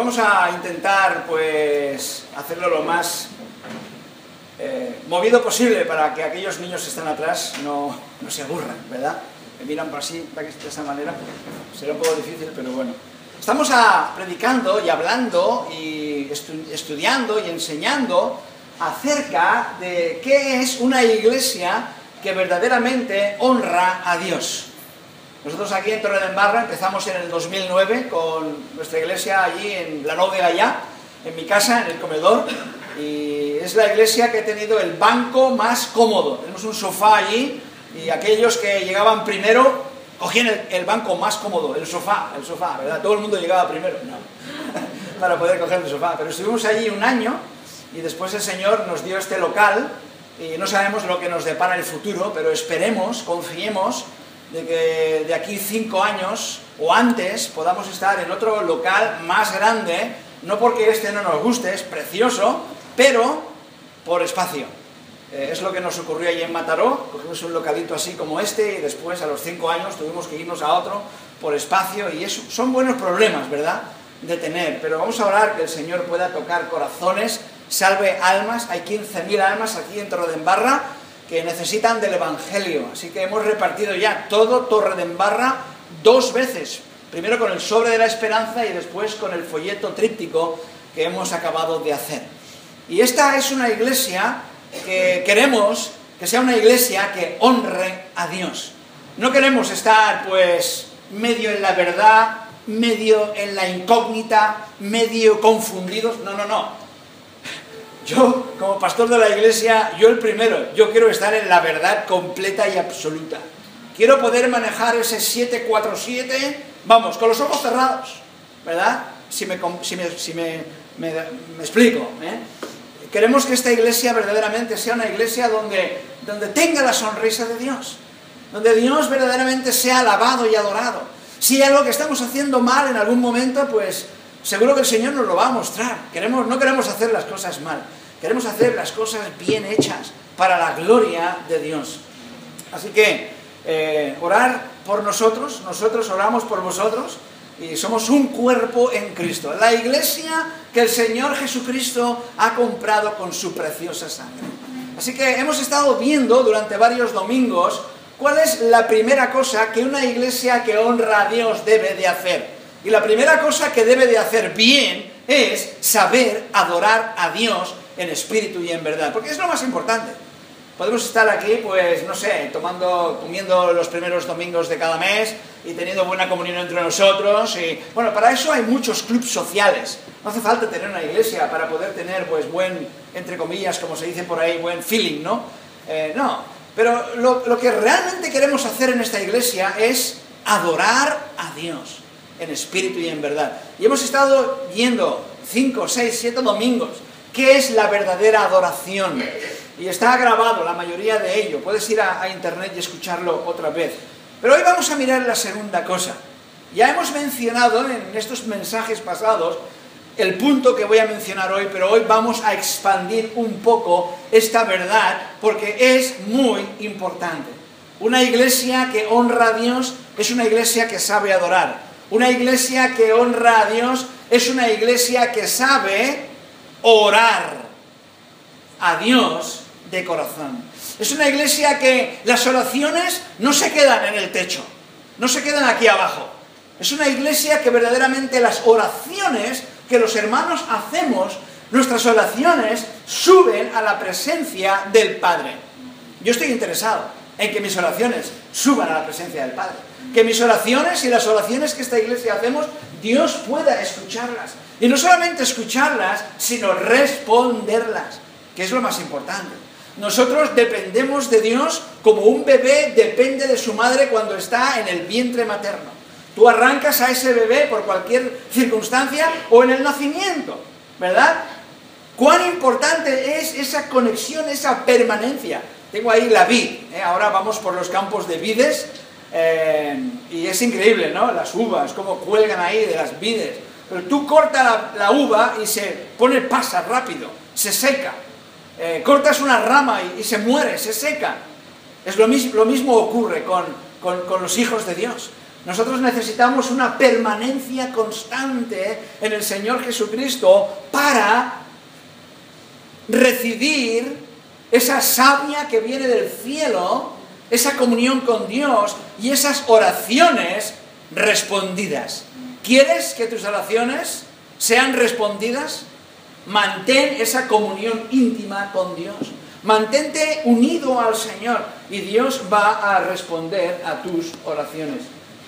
vamos a intentar, pues, hacerlo lo más movido posible para que aquellos niños que están atrás no se aburran, ¿verdad? Me miran por así, de esa manera. Será un poco difícil, pero bueno. Estamos predicando y hablando y estudiando y enseñando acerca de qué es una iglesia que verdaderamente honra a Dios. Nosotros aquí en Torredembarra empezamos en el 2009 con nuestra iglesia allí en la Nou de Gaià, en mi casa, en el comedor, y es la iglesia que ha tenido el banco más cómodo. Tenemos un sofá allí y aquellos que llegaban primero cogían el banco más cómodo, el sofá, ¿verdad? Todo el mundo llegaba primero, no, para poder coger el sofá. Pero estuvimos allí un año y después el Señor nos dio este local y no sabemos lo que nos depara el futuro, pero esperemos, confiemos de que de aquí 5 años o antes podamos estar en otro local más grande, no porque este no nos guste, es precioso, pero por espacio. Es lo que nos ocurrió allí en Mataró, cogimos un localito así como este y después a los 5 años tuvimos que irnos a otro por espacio y eso son buenos problemas, ¿verdad?, de tener, pero vamos a orar que el Señor pueda tocar corazones, salve almas. Hay 15.000 almas aquí en Torredembarra que necesitan del Evangelio, así que hemos repartido ya todo Torredembarra 2 veces, primero con el sobre de la esperanza y después con el folleto tríptico que hemos acabado de hacer. Y esta es una iglesia que queremos que sea una iglesia que honre a Dios. No queremos estar pues medio en la verdad, medio en la incógnita, medio confundidos, no. Yo, como pastor de la iglesia, yo el primero, yo quiero estar en la verdad completa y absoluta. Quiero poder manejar ese 747, vamos, con los ojos cerrados, ¿verdad? Si me explico, ¿eh? Queremos que esta iglesia verdaderamente sea una iglesia donde tenga la sonrisa de Dios, donde Dios verdaderamente sea alabado y adorado. Si hay algo que estamos haciendo mal en algún momento, pues seguro que el Señor nos lo va a mostrar. No queremos hacer las cosas mal, queremos hacer las cosas bien hechas para la gloria de Dios. Así que orar por nosotros oramos por vosotros y somos un cuerpo en Cristo, la iglesia que el Señor Jesucristo ha comprado con su preciosa sangre. Así que hemos estado viendo durante varios domingos cuál es la primera cosa que una iglesia que honra a Dios debe de hacer. Y la primera cosa que debe de hacer bien es saber adorar a Dios en espíritu y en verdad, porque es lo más importante. Podemos estar aquí, pues, no sé, comiendo los primeros domingos de cada mes y teniendo buena comunión entre nosotros. Y, bueno, para eso hay muchos clubes sociales. No hace falta tener una iglesia para poder tener, pues, buen, entre comillas, como se dice por ahí, buen feeling, ¿no? No, pero lo que realmente queremos hacer en esta iglesia es adorar a Dios en espíritu y en verdad. Y hemos estado viendo 5, 6, 7 domingos qué es la verdadera adoración. Y está grabado la mayoría de ello. Puedes ir a internet y escucharlo otra vez. Pero hoy vamos a mirar la segunda cosa. Ya hemos mencionado en estos mensajes pasados el punto que voy a mencionar hoy, pero hoy vamos a expandir un poco esta verdad porque es muy importante. Una iglesia que honra a Dios es una iglesia que sabe adorar. Una iglesia que honra a Dios es una iglesia que sabe orar a Dios de corazón. Es una iglesia que las oraciones no se quedan en el techo, no se quedan aquí abajo. Es una iglesia que verdaderamente las oraciones que los hermanos hacemos, nuestras oraciones suben a la presencia del Padre. Yo estoy interesado en que mis oraciones suban a la presencia del Padre. Que mis oraciones y las oraciones que esta iglesia hacemos, Dios pueda escucharlas. Y no solamente escucharlas, sino responderlas, que es lo más importante. Nosotros dependemos de Dios como un bebé depende de su madre cuando está en el vientre materno. Tú arrancas a ese bebé por cualquier circunstancia o en el nacimiento, ¿verdad? ¿Cuán importante es esa conexión, esa permanencia? Tengo ahí la vid, ahora vamos por los campos de vides y es increíble, ¿no? Las uvas, cómo cuelgan ahí de las vides. Pero tú cortas la uva y se pone pasa rápido, se seca. Cortas una rama y se muere, se seca. Es lo mismo ocurre con los hijos de Dios. Nosotros necesitamos una permanencia constante en el Señor Jesucristo para recibir esa savia que viene del cielo, esa comunión con Dios y esas oraciones respondidas. ¿Quieres que tus oraciones sean respondidas? Mantén esa comunión íntima con Dios. Mantente unido al Señor y Dios va a responder a tus oraciones.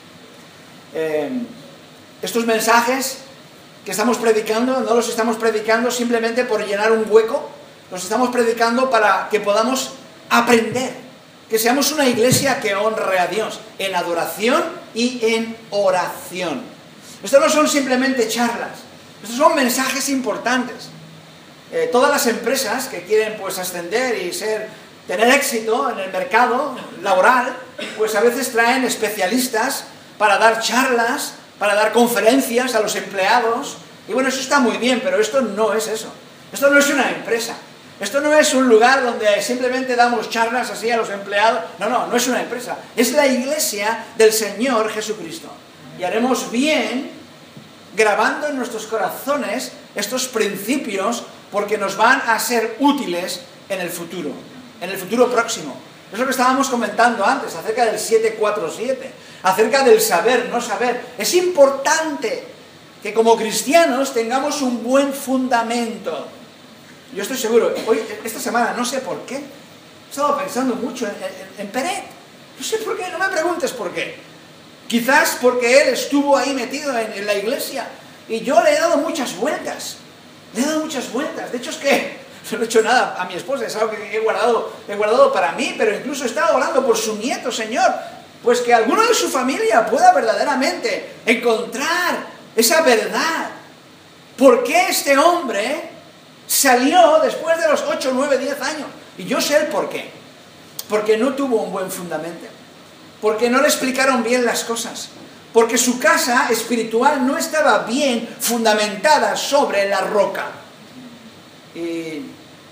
Estos mensajes que estamos predicando, no los estamos predicando simplemente por llenar un hueco, los estamos predicando para que podamos aprender, que seamos una iglesia que honre a Dios en adoración y en oración. Estos no son simplemente charlas, estos son mensajes importantes. Todas las empresas que quieren pues ascender y tener éxito en el mercado laboral, pues a veces traen especialistas para dar charlas, para dar conferencias a los empleados. Y bueno, eso está muy bien, pero esto no es eso. Esto no es una empresa. Esto no es un lugar donde simplemente damos charlas así a los empleados. No es una empresa. Es la iglesia del Señor Jesucristo. Y haremos bien grabando en nuestros corazones estos principios porque nos van a ser útiles en el futuro próximo. Es lo que estábamos comentando antes, acerca del 747, acerca del saber, no saber. Es importante que como cristianos tengamos un buen fundamento. Yo estoy seguro, hoy, esta semana, no sé por qué, he estado pensando mucho en Peret. No sé por qué, no me preguntes por qué. Quizás porque él estuvo ahí metido en la iglesia y yo le he dado muchas vueltas. De hecho es que no he hecho nada a mi esposa, es algo que he guardado para mí, pero incluso he estado orando por su nieto, Señor, pues que alguno de su familia pueda verdaderamente encontrar esa verdad. ¿Por qué este hombre salió después de los 8, 9, 10 años? Y yo sé el por qué. Porque no tuvo un buen fundamento. Porque no le explicaron bien las cosas. Porque su casa espiritual no estaba bien fundamentada sobre la roca. Y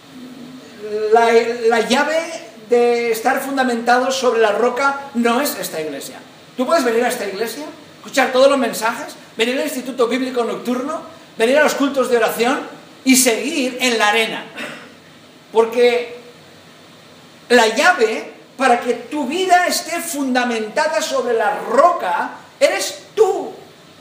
la llave de estar fundamentado sobre la roca no es esta iglesia. Tú puedes venir a esta iglesia, escuchar todos los mensajes, venir al instituto bíblico nocturno, venir a los cultos de oración y seguir en la arena. Porque la llave para que tu vida esté fundamentada sobre la roca eres tú.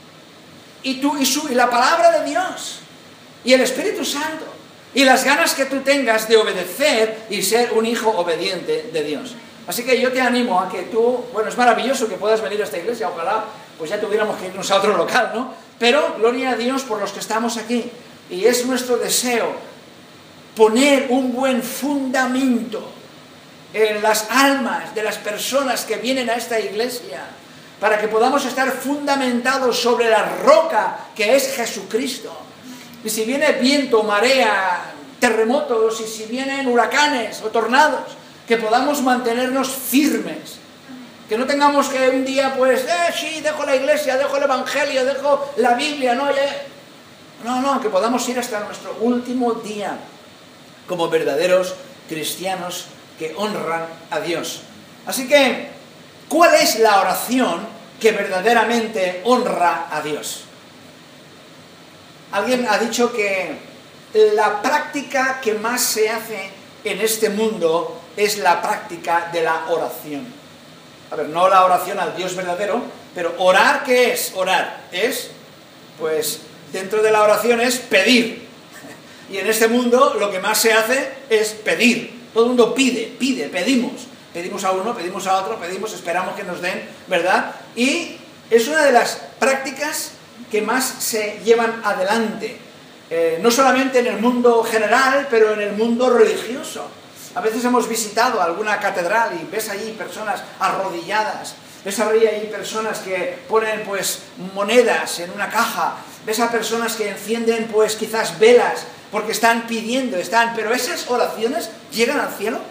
Y la palabra de Dios. Y el Espíritu Santo. Y las ganas que tú tengas de obedecer y ser un hijo obediente de Dios. Así que yo te animo a que tú, bueno, es maravilloso que puedas venir a esta iglesia, ojalá pues ya tuviéramos que irnos a otro local, ¿no? Pero gloria a Dios por los que estamos aquí. Y es nuestro deseo poner un buen fundamento en las almas de las personas que vienen a esta iglesia, para que podamos estar fundamentados sobre la roca que es Jesucristo. Y si viene viento, marea, terremotos, y si vienen huracanes o tornados, que podamos mantenernos firmes. Que no tengamos que un día, pues, sí, dejo la iglesia, dejo el evangelio, dejo la Biblia, no, que podamos ir hasta nuestro último día como verdaderos cristianos que honran a Dios. Así que, ¿cuál es la oración que verdaderamente honra a Dios? Alguien ha dicho que la práctica que más se hace en este mundo es la práctica de la oración. A ver, no la oración al Dios verdadero, pero orar, ¿qué es? Orar es, pues, dentro de la oración es pedir. Y en este mundo lo que más se hace es pedir. Todo el mundo pide, pedimos. Pedimos a uno, pedimos a otro, esperamos que nos den, ¿verdad? Y es una de las prácticas que más se llevan adelante. No solamente en el mundo general, pero en el mundo religioso. A veces hemos visitado alguna catedral y ves allí personas arrodilladas, ves ahí personas que ponen pues monedas en una caja, ves a personas que encienden pues quizás velas porque están pidiendo, pero esas oraciones llegan al cielo.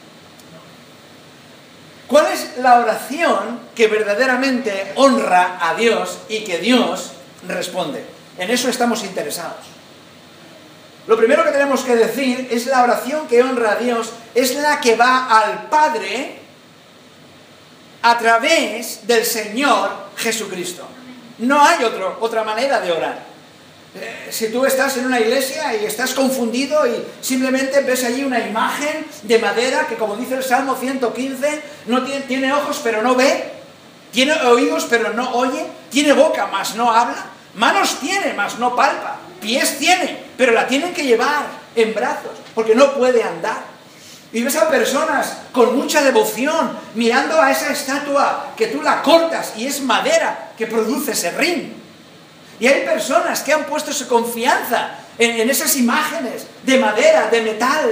¿Cuál es la oración que verdaderamente honra a Dios y que Dios responde? En eso estamos interesados. Lo primero que tenemos que decir es la oración que honra a Dios, es la que va al Padre a través del Señor Jesucristo. No hay otra manera de orar. Si tú estás en una iglesia y estás confundido y simplemente ves allí una imagen de madera que, como dice el Salmo 115, no tiene ojos pero no ve, tiene oídos pero no oye, tiene boca mas no habla, manos tiene mas no palpa, pies tiene, pero la tienen que llevar en brazos porque no puede andar. Y ves a personas con mucha devoción mirando a esa estatua que tú la cortas y es madera que produce serrín. Y hay personas que han puesto su confianza en esas imágenes de madera, de metal,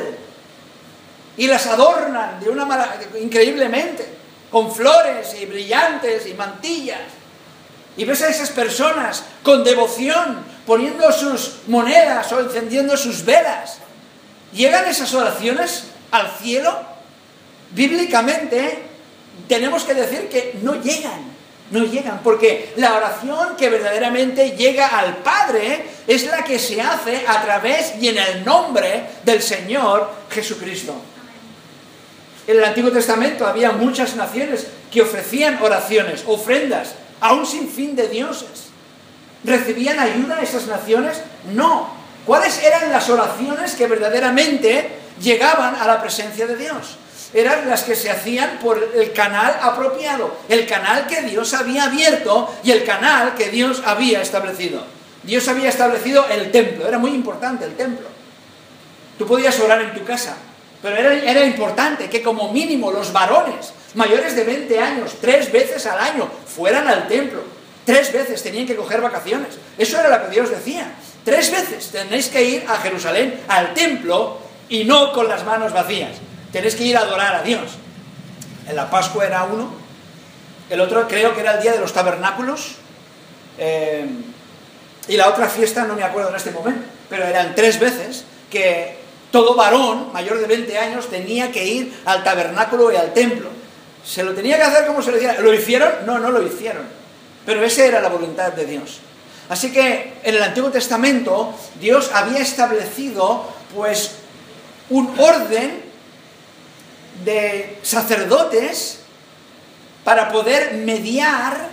y las adornan increíblemente, con flores y brillantes y mantillas. Y ves a esas personas con devoción, poniendo sus monedas o encendiendo sus velas. ¿Llegan esas oraciones al cielo? Bíblicamente tenemos que decir que no llegan. No llegan, porque la oración que verdaderamente llega al Padre es la que se hace a través y en el nombre del Señor Jesucristo. En el Antiguo Testamento había muchas naciones que ofrecían oraciones, ofrendas, a un sinfín de dioses. ¿Recibían ayuda esas naciones? No. ¿Cuáles eran las oraciones que verdaderamente llegaban a la presencia de Dios? Eran las que se hacían por el canal apropiado, el canal que Dios había abierto y el canal que Dios había establecido. Dios había establecido el templo, era muy importante el templo. Tú podías orar en tu casa, pero era importante que como mínimo los varones mayores de 20 años, 3 veces al año, fueran al templo. 3 veces tenían que coger vacaciones. Eso era lo que Dios decía. 3 veces tenéis que ir a Jerusalén, al templo, y no con las manos vacías. Tenéis que ir a adorar a Dios. En la Pascua era uno, el otro creo que era el día de los tabernáculos, y la otra fiesta no me acuerdo en este momento, pero eran 3 veces que todo varón mayor de 20 años tenía que ir al tabernáculo y al templo. ¿Se lo tenía que hacer como se lo decía? ¿Lo hicieron? No, no lo hicieron. Pero esa era la voluntad de Dios. Así que en el Antiguo Testamento Dios había establecido pues un orden de sacerdotes para poder mediar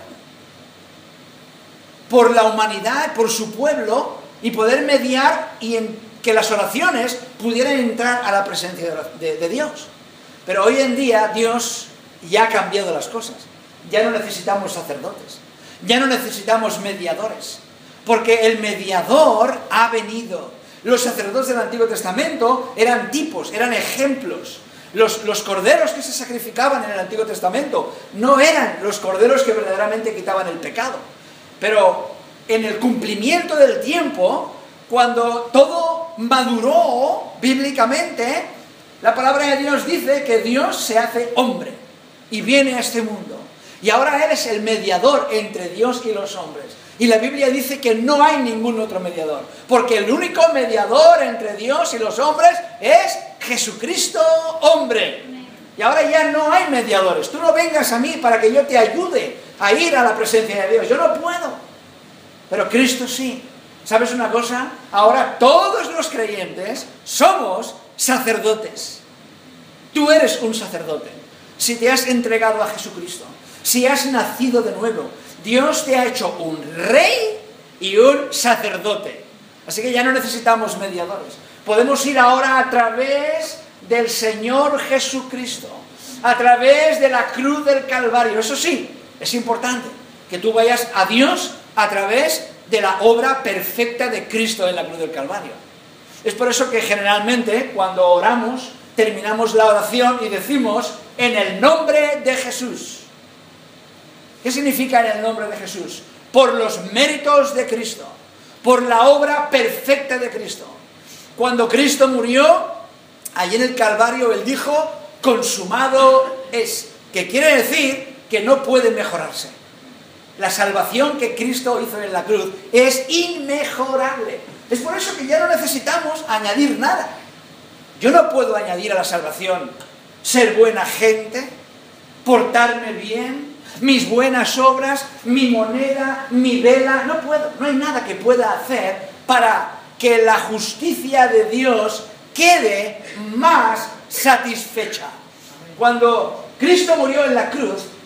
por la humanidad, por su pueblo, y poder mediar y en que las oraciones pudieran entrar a la presencia de Dios. Pero hoy en día Dios ya ha cambiado las cosas. Ya no necesitamos sacerdotes, ya no necesitamos mediadores, porque el mediador ha venido. Los sacerdotes del Antiguo Testamento eran tipos, eran ejemplos. Los corderos que se sacrificaban en el Antiguo Testamento no eran los corderos que verdaderamente quitaban el pecado. Pero en el cumplimiento del tiempo, cuando todo maduró bíblicamente, la palabra de Dios dice que Dios se hace hombre y viene a este mundo. Y ahora Él es el mediador entre Dios y los hombres. Y la Biblia dice que no hay ningún otro mediador, porque el único mediador entre Dios y los hombres es Jesucristo, hombre. Y ahora ya no hay mediadores. Tú no vengas a mí para que yo te ayude a ir a la presencia de Dios. Yo no puedo. Pero Cristo sí. ¿Sabes una cosa? Ahora todos los creyentes somos sacerdotes. Tú eres un sacerdote. Si te has entregado a Jesucristo, si has nacido de nuevo, Dios te ha hecho un rey y un sacerdote. Así que ya no necesitamos mediadores. Podemos ir ahora a través del Señor Jesucristo, a través de la cruz del Calvario. Eso sí, es importante que tú vayas a Dios a través de la obra perfecta de Cristo en la cruz del Calvario. Es por eso que generalmente cuando oramos, terminamos la oración y decimos en el nombre de Jesús. ¿Qué significa en el nombre de Jesús? Por los méritos de Cristo, por la obra perfecta de Cristo. Cuando Cristo murió, allí en el Calvario, Él dijo, consumado es, que quiere decir que no puede mejorarse. La salvación que Cristo hizo en la cruz es inmejorable. Es por eso que ya no necesitamos añadir nada. Yo no puedo añadir a la salvación ser buena gente, portarme bien, mis buenas obras, mi moneda, mi vela. No puedo, no hay nada que pueda hacer para que la justicia de Dios quede más satisfecha. Cuando Cristo murió en la cruz,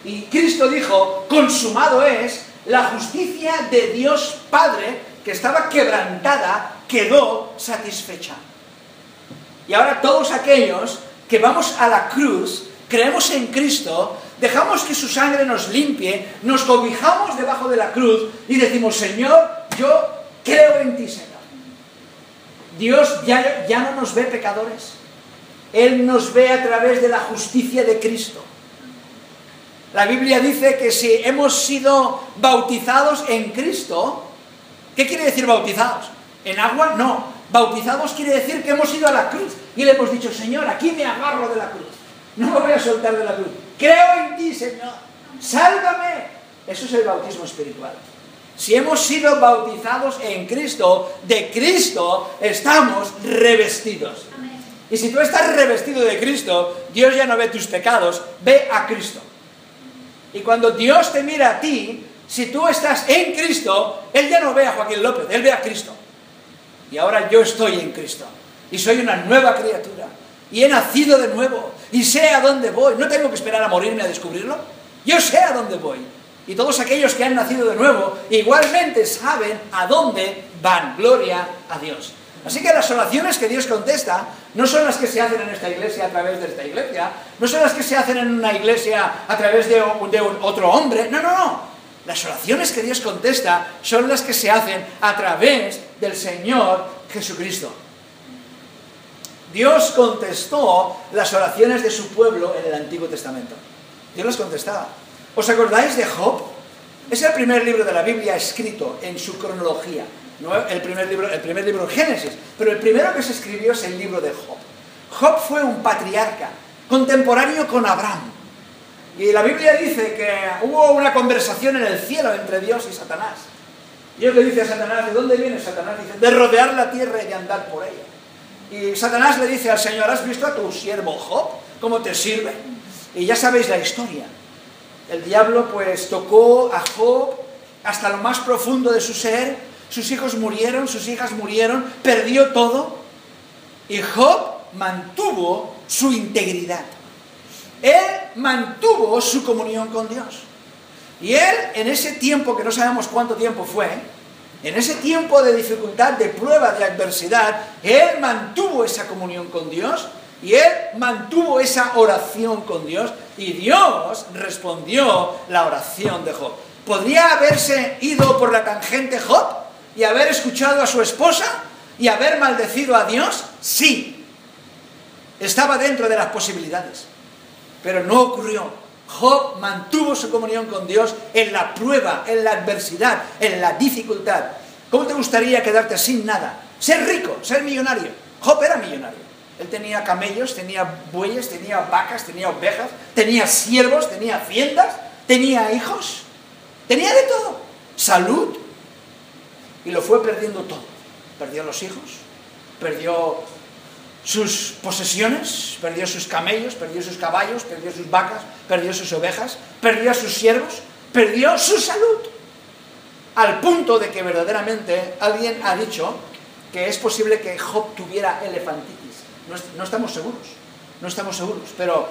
y Cristo dijo, consumado es, la justicia de Dios Padre, que estaba quebrantada, quedó satisfecha. Y ahora todos aquellos que vamos a la cruz, creemos en Cristo, dejamos que su sangre nos limpie, nos cobijamos debajo de la cruz y decimos, Señor, yo creo en ti, Señor. Dios ya no nos ve pecadores. Él nos ve a través de la justicia de Cristo. La Biblia dice que si hemos sido bautizados en Cristo, ¿qué quiere decir bautizados? ¿En agua? No. Bautizados quiere decir que hemos ido a la cruz y le hemos dicho, Señor, aquí me agarro de la cruz. No me voy a soltar de la cruz. Creo en ti, Señor. Sálvame. Eso es el bautismo espiritual. Si hemos sido bautizados en Cristo, de Cristo estamos revestidos. Amén. Y si tú estás revestido de Cristo, Dios ya no ve tus pecados, ve a Cristo. Y cuando Dios te mira a ti, si tú estás en Cristo, Él ya no ve a Joaquín López, Él ve a Cristo. Y ahora yo estoy en Cristo. Y soy una nueva criatura. Y he nacido de nuevo. Y sé a dónde voy. No tengo que esperar a morirme a descubrirlo. Yo sé a dónde voy. Y todos aquellos que han nacido de nuevo, igualmente saben a dónde van. Gloria a Dios. Así que las oraciones que Dios contesta no son las que se hacen en esta iglesia a través de esta iglesia, no son las que se hacen en una iglesia a través de otro hombre, no. Las oraciones que Dios contesta son las que se hacen a través del Señor Jesucristo. Dios contestó las oraciones de su pueblo en el Antiguo Testamento. Dios las contestaba. ¿Os acordáis de Job? Es el primer libro de la Biblia escrito en su cronología. No el primer libro Génesis, pero el primero que se escribió es el libro de Job. Job fue un patriarca, contemporáneo con Abraham. Y la Biblia dice que hubo una conversación en el cielo entre Dios y Satanás. Dios le dice a Satanás, ¿de dónde viene Satanás? Dice, de rodear la tierra y de andar por ella. Y Satanás le dice al Señor, ¿has visto a tu siervo Job? ¿Cómo te sirve? Y ya sabéis la historia. El diablo pues tocó a Job hasta lo más profundo de su ser. Sus hijos murieron, sus hijas murieron, perdió todo. Y Job mantuvo su integridad. Él mantuvo su comunión con Dios. Y él, en ese tiempo, que no sabemos cuánto tiempo fue, en ese tiempo de dificultad, de prueba, de adversidad, él mantuvo esa comunión con Dios y él mantuvo esa oración con Dios y Dios respondió la oración de Job. ¿Podría haberse ido por la tangente Job y haber escuchado a su esposa y haber maldecido a Dios? Sí. Estaba dentro de las posibilidades. Pero no ocurrió. Job mantuvo su comunión con Dios en la prueba, en la adversidad, en la dificultad. ¿Cómo te gustaría quedarte sin nada? Ser rico, ser millonario. Job era millonario. Él tenía camellos, tenía bueyes, tenía vacas, tenía ovejas, tenía siervos, tenía haciendas, tenía hijos. Tenía de todo. Salud. Y lo fue perdiendo todo. Perdió los hijos, perdió sus posesiones, perdió sus camellos, perdió sus caballos, perdió sus vacas, perdió sus ovejas, perdió a sus siervos, perdió su salud. Al punto de que verdaderamente alguien ha dicho que es posible que Job tuviera elefantitis. No estamos seguros, pero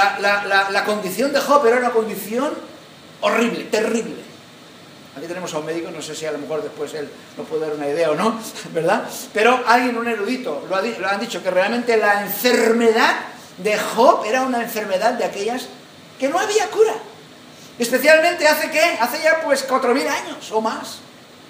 la condición de Job era una condición horrible, terrible. Aquí tenemos a un médico, no sé si a lo mejor después él nos puede dar una idea o no, ¿verdad? Pero alguien, un erudito, lo han dicho, que realmente la enfermedad de Job era una enfermedad de aquellas que no había cura. Especialmente hace ya pues 4.000 años o más.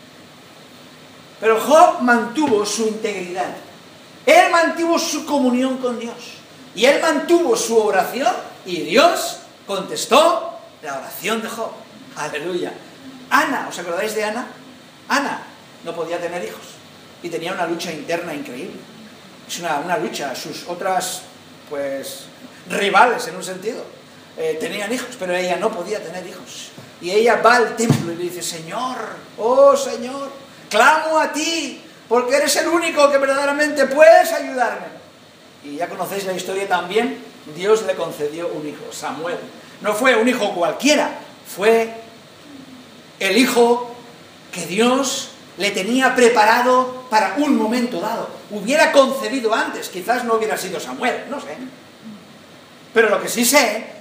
Pero Job mantuvo su integridad. Él mantuvo su comunión con Dios. Y él mantuvo su oración y Dios contestó la oración de Job. Aleluya. Ana, ¿os acordáis de Ana? Ana no podía tener hijos y tenía una lucha interna increíble. Es una lucha. Sus otras, pues, rivales en un sentido, tenían hijos, pero ella no podía tener hijos. Y ella va al templo y le dice, Señor, oh Señor, clamo a ti, porque eres el único que verdaderamente puedes ayudarme. Y ya conocéis la historia también, Dios le concedió un hijo, Samuel. No fue un hijo cualquiera, fue el hijo que Dios le tenía preparado para un momento dado. Hubiera concebido antes, quizás no hubiera sido Samuel, no sé. Pero lo que sí sé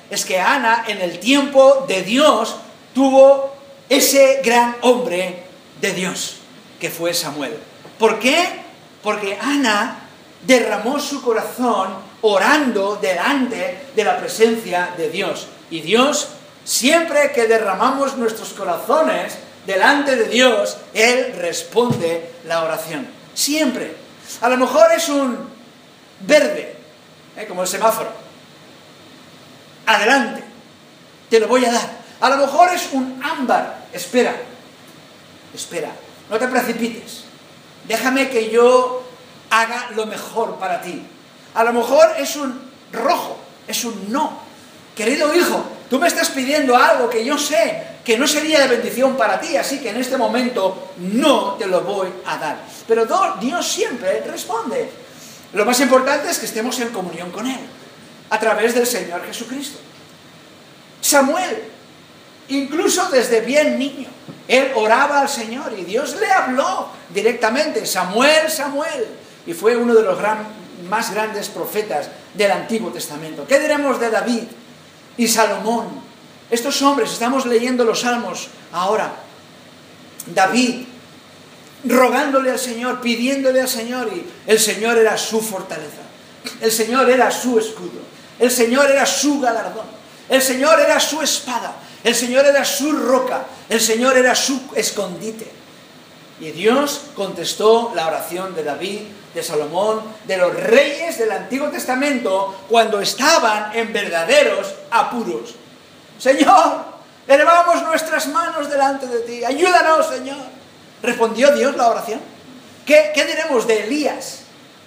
es que Ana, en el tiempo de Dios, tuvo ese gran hombre de Dios, que fue Samuel. ¿Por qué? Porque Ana derramó su corazón orando delante de la presencia de Dios. Y Dios, siempre que derramamos nuestros corazones delante de Dios, Él responde la oración. Siempre. A lo mejor es un verde, como el semáforo. Adelante, te lo voy a dar. A lo mejor es un ámbar. Espera, no te precipites. Déjame que yo haga lo mejor para ti. A lo mejor es un rojo, es un no. Querido hijo, tú me estás pidiendo algo que yo sé que no sería de bendición para ti, así que en este momento no te lo voy a dar. Pero Dios siempre responde. Lo más importante es que estemos en comunión con Él, a través del Señor Jesucristo. Samuel, incluso desde bien niño, él oraba al Señor y Dios le habló directamente: Samuel, Samuel. Y fue uno de los más grandes profetas del Antiguo Testamento. ¿Qué diremos de David y Salomón? Estos hombres, estamos leyendo los Salmos ahora. David, rogándole al Señor, pidiéndole al Señor, y el Señor era su fortaleza. El Señor era su escudo. El Señor era su galardón. El Señor era su espada. El Señor era su roca. El Señor era su escondite. Y Dios contestó la oración de David, de Salomón, de los reyes del Antiguo Testamento, cuando estaban en verdaderos apuros. Señor, elevamos nuestras manos delante de ti. Ayúdanos, Señor. ¿Respondió Dios la oración? ¿Qué diremos de Elías?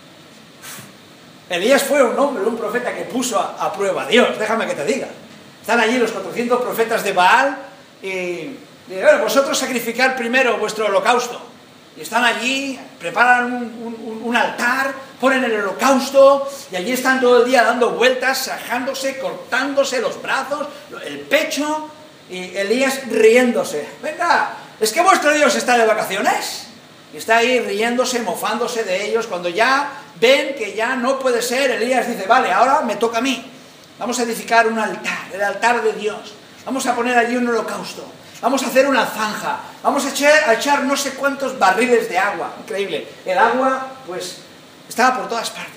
Elías fue un hombre, un profeta que puso a prueba a Dios, déjame que te diga. Están allí los 400 profetas de Baal y bueno, vosotros sacrificad primero vuestro holocausto. Y están allí, preparan un altar, ponen el holocausto y allí están todo el día dando vueltas, sajándose, cortándose los brazos, el pecho, y Elías riéndose. Venga, ¿es que vuestro Dios está de vacaciones? Y está ahí riéndose, mofándose de ellos. Cuando ya ven que ya no puede ser, Elías dice: vale, ahora me toca a mí. Vamos a edificar un altar, el altar de Dios. Vamos a poner allí un holocausto. Vamos a hacer una zanja. Vamos a echar no sé cuántos barriles de agua. Increíble. El agua, pues, estaba por todas partes.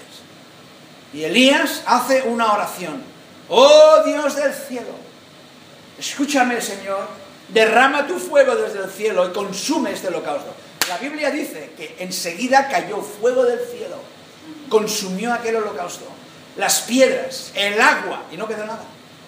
Y Elías hace una oración. Oh Dios del cielo, escúchame, Señor. Derrama tu fuego desde el cielo y consume este holocausto. La Biblia dice que enseguida cayó fuego del cielo. Consumió aquel holocausto. Las piedras, el agua, y no quedó nada.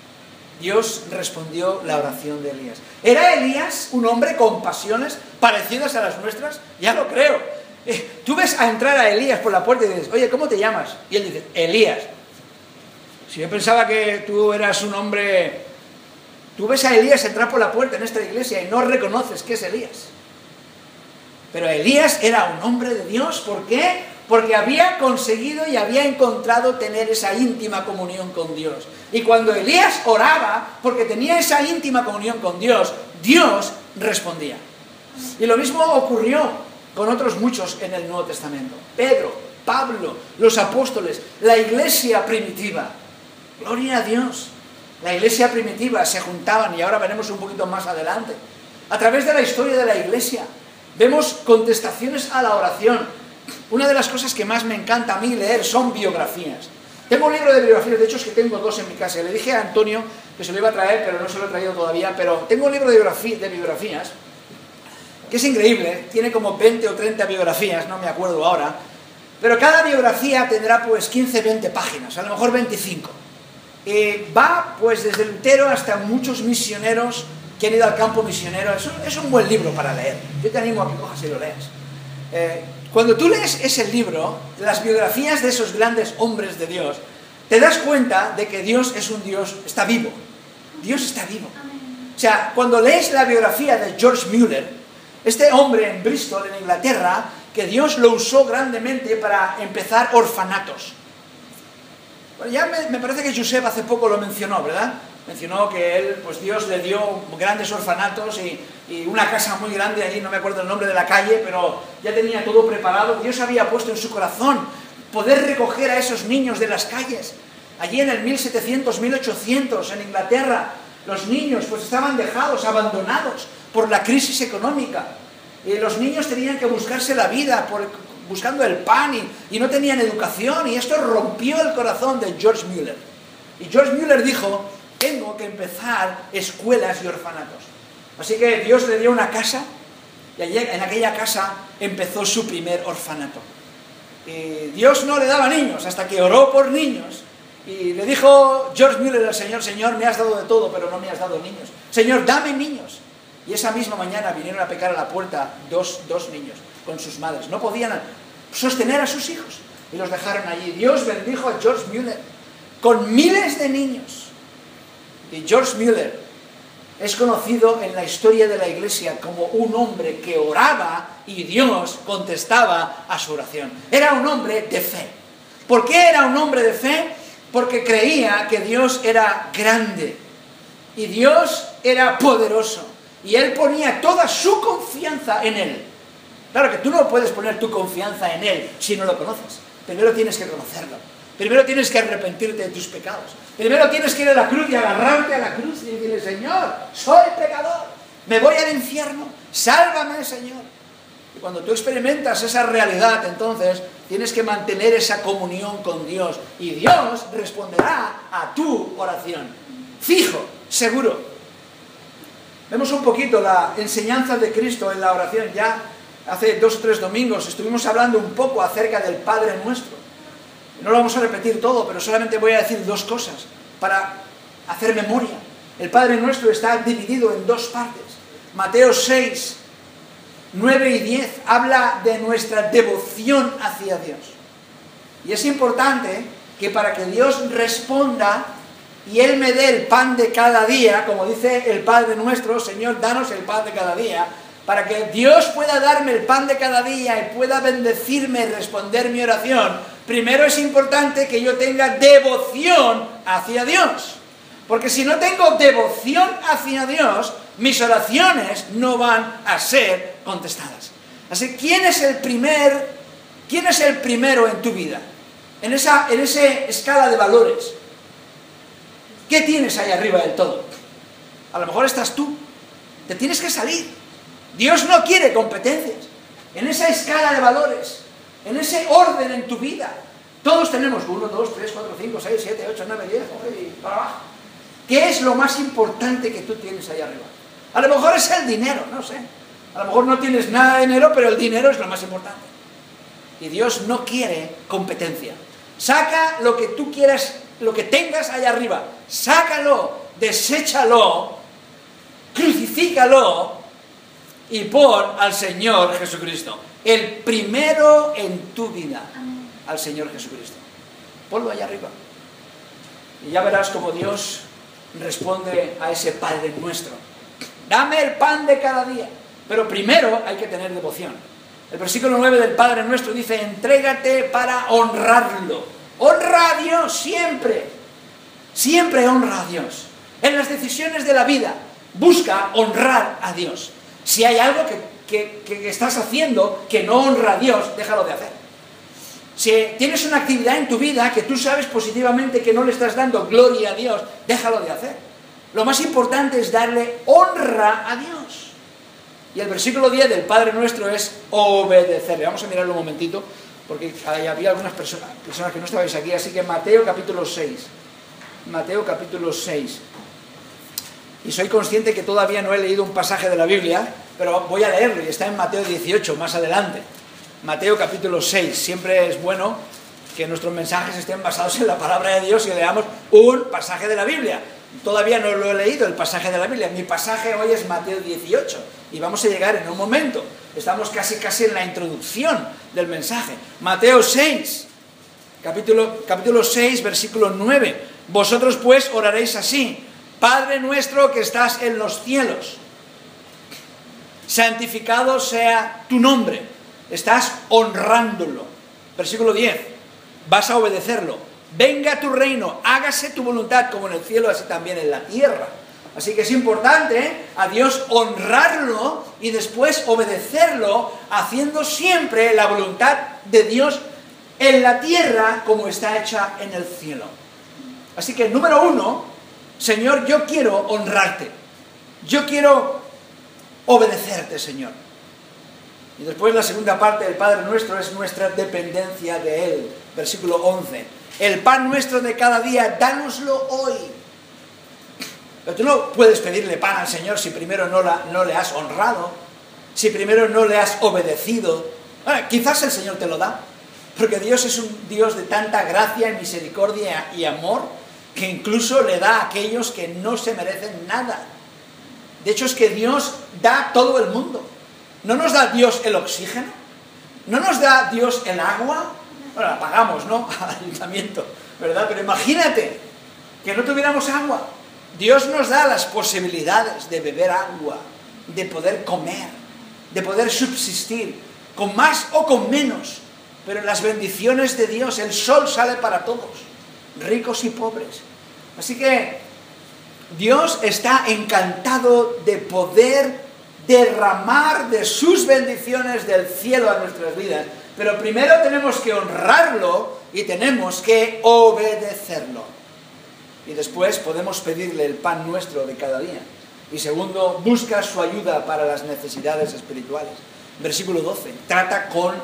Dios respondió la oración de Elías. ¿Era Elías un hombre con pasiones parecidas a las nuestras? Ya lo creo. Tú ves a entrar a Elías por la puerta y dices: oye, ¿cómo te llamas? Y él dice: Elías. Si yo pensaba que tú eras un hombre... Tú ves a Elías entrar por la puerta en esta iglesia y no reconoces que es Elías. Pero Elías era un hombre de Dios. ¿Por qué? Porque había conseguido y había encontrado tener esa íntima comunión con Dios. Y cuando Elías oraba, porque tenía esa íntima comunión con Dios, Dios respondía. Y lo mismo ocurrió con otros muchos en el Nuevo Testamento. Pedro, Pablo, los apóstoles, la iglesia primitiva. Gloria a Dios. La iglesia primitiva se juntaban, y ahora veremos un poquito más adelante. A través de la historia de la iglesia, vemos contestaciones a la oración. Una de las cosas que más me encanta a mí leer son biografías. Tengo un libro de biografías, de hecho es que tengo 2 en mi casa. Le dije a Antonio que se lo iba a traer, pero no se lo he traído todavía. Pero tengo un libro de biografías, que es increíble. Tiene como 20 o 30 biografías, no me acuerdo ahora. Pero cada biografía tendrá pues 15, 20 páginas, a lo mejor 25. Va pues desde Lutero hasta muchos misioneros que han ido al campo misionero. Es un buen libro para leer. Yo te animo a que cojas y lo leas. Cuando tú lees ese libro, las biografías de esos grandes hombres de Dios, te das cuenta de que Dios es un Dios, está vivo. Dios está vivo. O sea, cuando lees la biografía de George Mueller, este hombre en Bristol, en Inglaterra, que Dios lo usó grandemente para empezar orfanatos. Bueno, ya me parece que Josep hace poco lo mencionó, ¿verdad? Mencionó que él, pues Dios le dio grandes orfanatos y una casa muy grande ahí, no me acuerdo el nombre de la calle, pero ya tenía todo preparado. Dios había puesto en su corazón poder recoger a esos niños de las calles. Allí en el 1700, 1800, en Inglaterra, los niños pues estaban dejados, abandonados por la crisis económica. Y los niños tenían que buscarse la vida buscando el pan y no tenían educación. Y esto rompió el corazón de George Mueller. Y George Mueller dijo, tengo que empezar escuelas y orfanatos. Así que Dios le dio una casa y allí, en aquella casa empezó su primer orfanato. Y Dios no le daba niños hasta que oró por niños. Y le dijo George Mueller al Señor, Señor, me has dado de todo, pero no me has dado niños. Señor, dame niños. Y esa misma mañana vinieron a pecar a la puerta dos niños con sus madres. No podían sostener a sus hijos y los dejaron allí. Dios bendijo a George Mueller con miles de niños. Y George Mueller es conocido en la historia de la Iglesia como un hombre que oraba y Dios contestaba a su oración. Era un hombre de fe. ¿Por qué era un hombre de fe? Porque creía que Dios era grande y Dios era poderoso. Y él ponía toda su confianza en él. Claro que tú no puedes poner tu confianza en él si no lo conoces. Primero tienes que conocerlo. Primero tienes que arrepentirte de tus pecados. Primero tienes que ir a la cruz y agarrarte a la cruz y decirle, Señor, soy pecador, me voy al infierno, sálvame, Señor. Y cuando tú experimentas esa realidad, entonces tienes que mantener esa comunión con Dios. Y Dios responderá a tu oración. Fijo, seguro. Vemos un poquito la enseñanza de Cristo en la oración. Ya hace 2 o 3 domingos estuvimos hablando un poco acerca del Padre Nuestro. No lo vamos a repetir todo, pero solamente voy a decir 2 cosas para hacer memoria. El Padre Nuestro está dividido en 2 partes. Mateo 6, 9 y 10 habla de nuestra devoción hacia Dios. Y es importante que para que Dios responda y Él me dé el pan de cada día, como dice el Padre Nuestro, Señor, danos el pan de cada día, para que Dios pueda darme el pan de cada día y pueda bendecirme y responder mi oración, primero es importante que yo tenga devoción hacia Dios. Porque si no tengo devoción hacia Dios, mis oraciones no van a ser contestadas. Así, ¿quién es el primero en tu vida? En esa escala de valores. ¿Qué tienes ahí arriba del todo? A lo mejor estás tú. Te tienes que salir. Dios no quiere competencias. En esa escala de valores, en ese orden en tu vida, todos tenemos 1, 2, 3, 4, 5, 6, 7, 8, 9, 10, y para abajo. ¿Qué es lo más importante que tú tienes ahí arriba? A lo mejor es el dinero, no sé. A lo mejor no tienes nada de dinero, pero el dinero es lo más importante. Y Dios no quiere competencia. Saca lo que tú quieras, lo que tengas allá arriba. Sácalo, deséchalo, crucifícalo y pon al Señor Jesucristo. El primero en tu vida, al Señor Jesucristo. Ponlo allá arriba. Y ya verás cómo Dios responde a ese Padre Nuestro. Dame el pan de cada día. Pero primero hay que tener devoción. El versículo 9 del Padre Nuestro dice, entrégate para honrarlo. Honra a Dios siempre. Siempre honra a Dios. En las decisiones de la vida, busca honrar a Dios. Si hay algo que estás haciendo que no honra a Dios, déjalo de hacer. Si tienes una actividad en tu vida que tú sabes positivamente que no le estás dando gloria a Dios, déjalo de hacer. Lo más importante es darle honra a Dios. Y el versículo 10 del Padre Nuestro es obedecerle. Vamos a mirarlo un momentito, porque había algunas personas que no estabais aquí. Así que Mateo capítulo 6. Mateo capítulo 6. Y soy consciente que todavía no he leído un pasaje de la Biblia, pero voy a leerlo y está en Mateo 18, más adelante. Mateo capítulo 6. Siempre es bueno que nuestros mensajes estén basados en la palabra de Dios y leamos un pasaje de la Biblia. Todavía no lo he leído, el pasaje de la Biblia. Mi pasaje hoy es Mateo 18 y vamos a llegar en un momento. Estamos casi en la introducción del mensaje. Mateo 6, capítulo 6, versículo 9. Vosotros pues oraréis así: Padre nuestro que estás en los cielos, santificado sea tu nombre. Estás honrándolo. Versículo 10. Vas a obedecerlo. Venga tu reino, hágase tu voluntad como en el cielo, así también en la tierra. Así que es importante a Dios honrarlo y después obedecerlo, haciendo siempre la voluntad de Dios en la tierra como está hecha en el cielo. Así que, número uno, Señor, yo quiero honrarte. Yo quiero obedecerte, Señor. Y después la segunda parte del Padre Nuestro es nuestra dependencia de Él. Versículo 11. El pan nuestro de cada día, dánoslo hoy. Pero tú no puedes pedirle pan al Señor si primero no le has honrado, si primero no le has obedecido. Bueno, quizás el Señor te lo da, porque Dios es un Dios de tanta gracia y misericordia y amor, que incluso le da a aquellos que no se merecen nada. De hecho, es que Dios da todo el mundo. ¿No nos da Dios el oxígeno? ¿No nos da Dios el agua? Bueno, la pagamos, ¿no? Al ayuntamiento, ¿verdad? Pero imagínate que no tuviéramos agua. Dios nos da las posibilidades de beber agua, de poder comer, de poder subsistir, con más o con menos. Pero las bendiciones de Dios, el sol sale para todos, ricos y pobres. Así que Dios está encantado de poder derramar de sus bendiciones del cielo a nuestras vidas. Pero primero tenemos que honrarlo y tenemos que obedecerlo. Y después podemos pedirle el pan nuestro de cada día. Y segundo, busca su ayuda para las necesidades espirituales. Versículo 12, trata con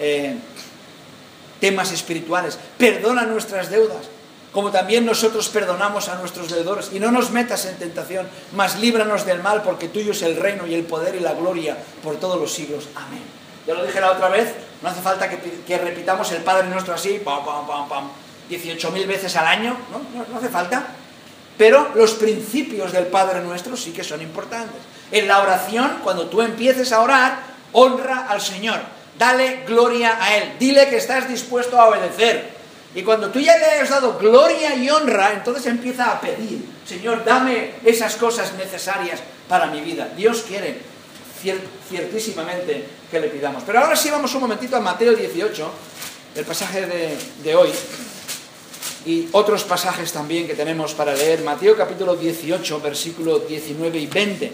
temas espirituales. Perdona nuestras deudas, como también nosotros perdonamos a nuestros deudores. Y no nos metas en tentación, mas líbranos del mal, porque tuyo es el reino y el poder y la gloria por todos los siglos. Amén. Ya lo dije la otra vez, no hace falta que repitamos el Padre Nuestro así, pam, pam, pam, pam, 18.000 veces al año, no hace falta. Pero los principios del Padre Nuestro sí que son importantes. En la oración, cuando tú empieces a orar, honra al Señor, dale gloria a Él, dile que estás dispuesto a obedecer. Y cuando tú ya le hayas dado gloria y honra, entonces empieza a pedir, Señor, dame esas cosas necesarias para mi vida. Dios quiere ciertísimamente que le pidamos. Pero ahora sí vamos un momentito a Mateo 18, el pasaje de hoy, y otros pasajes también que tenemos para leer. Mateo capítulo 18, versículo 19 y 20.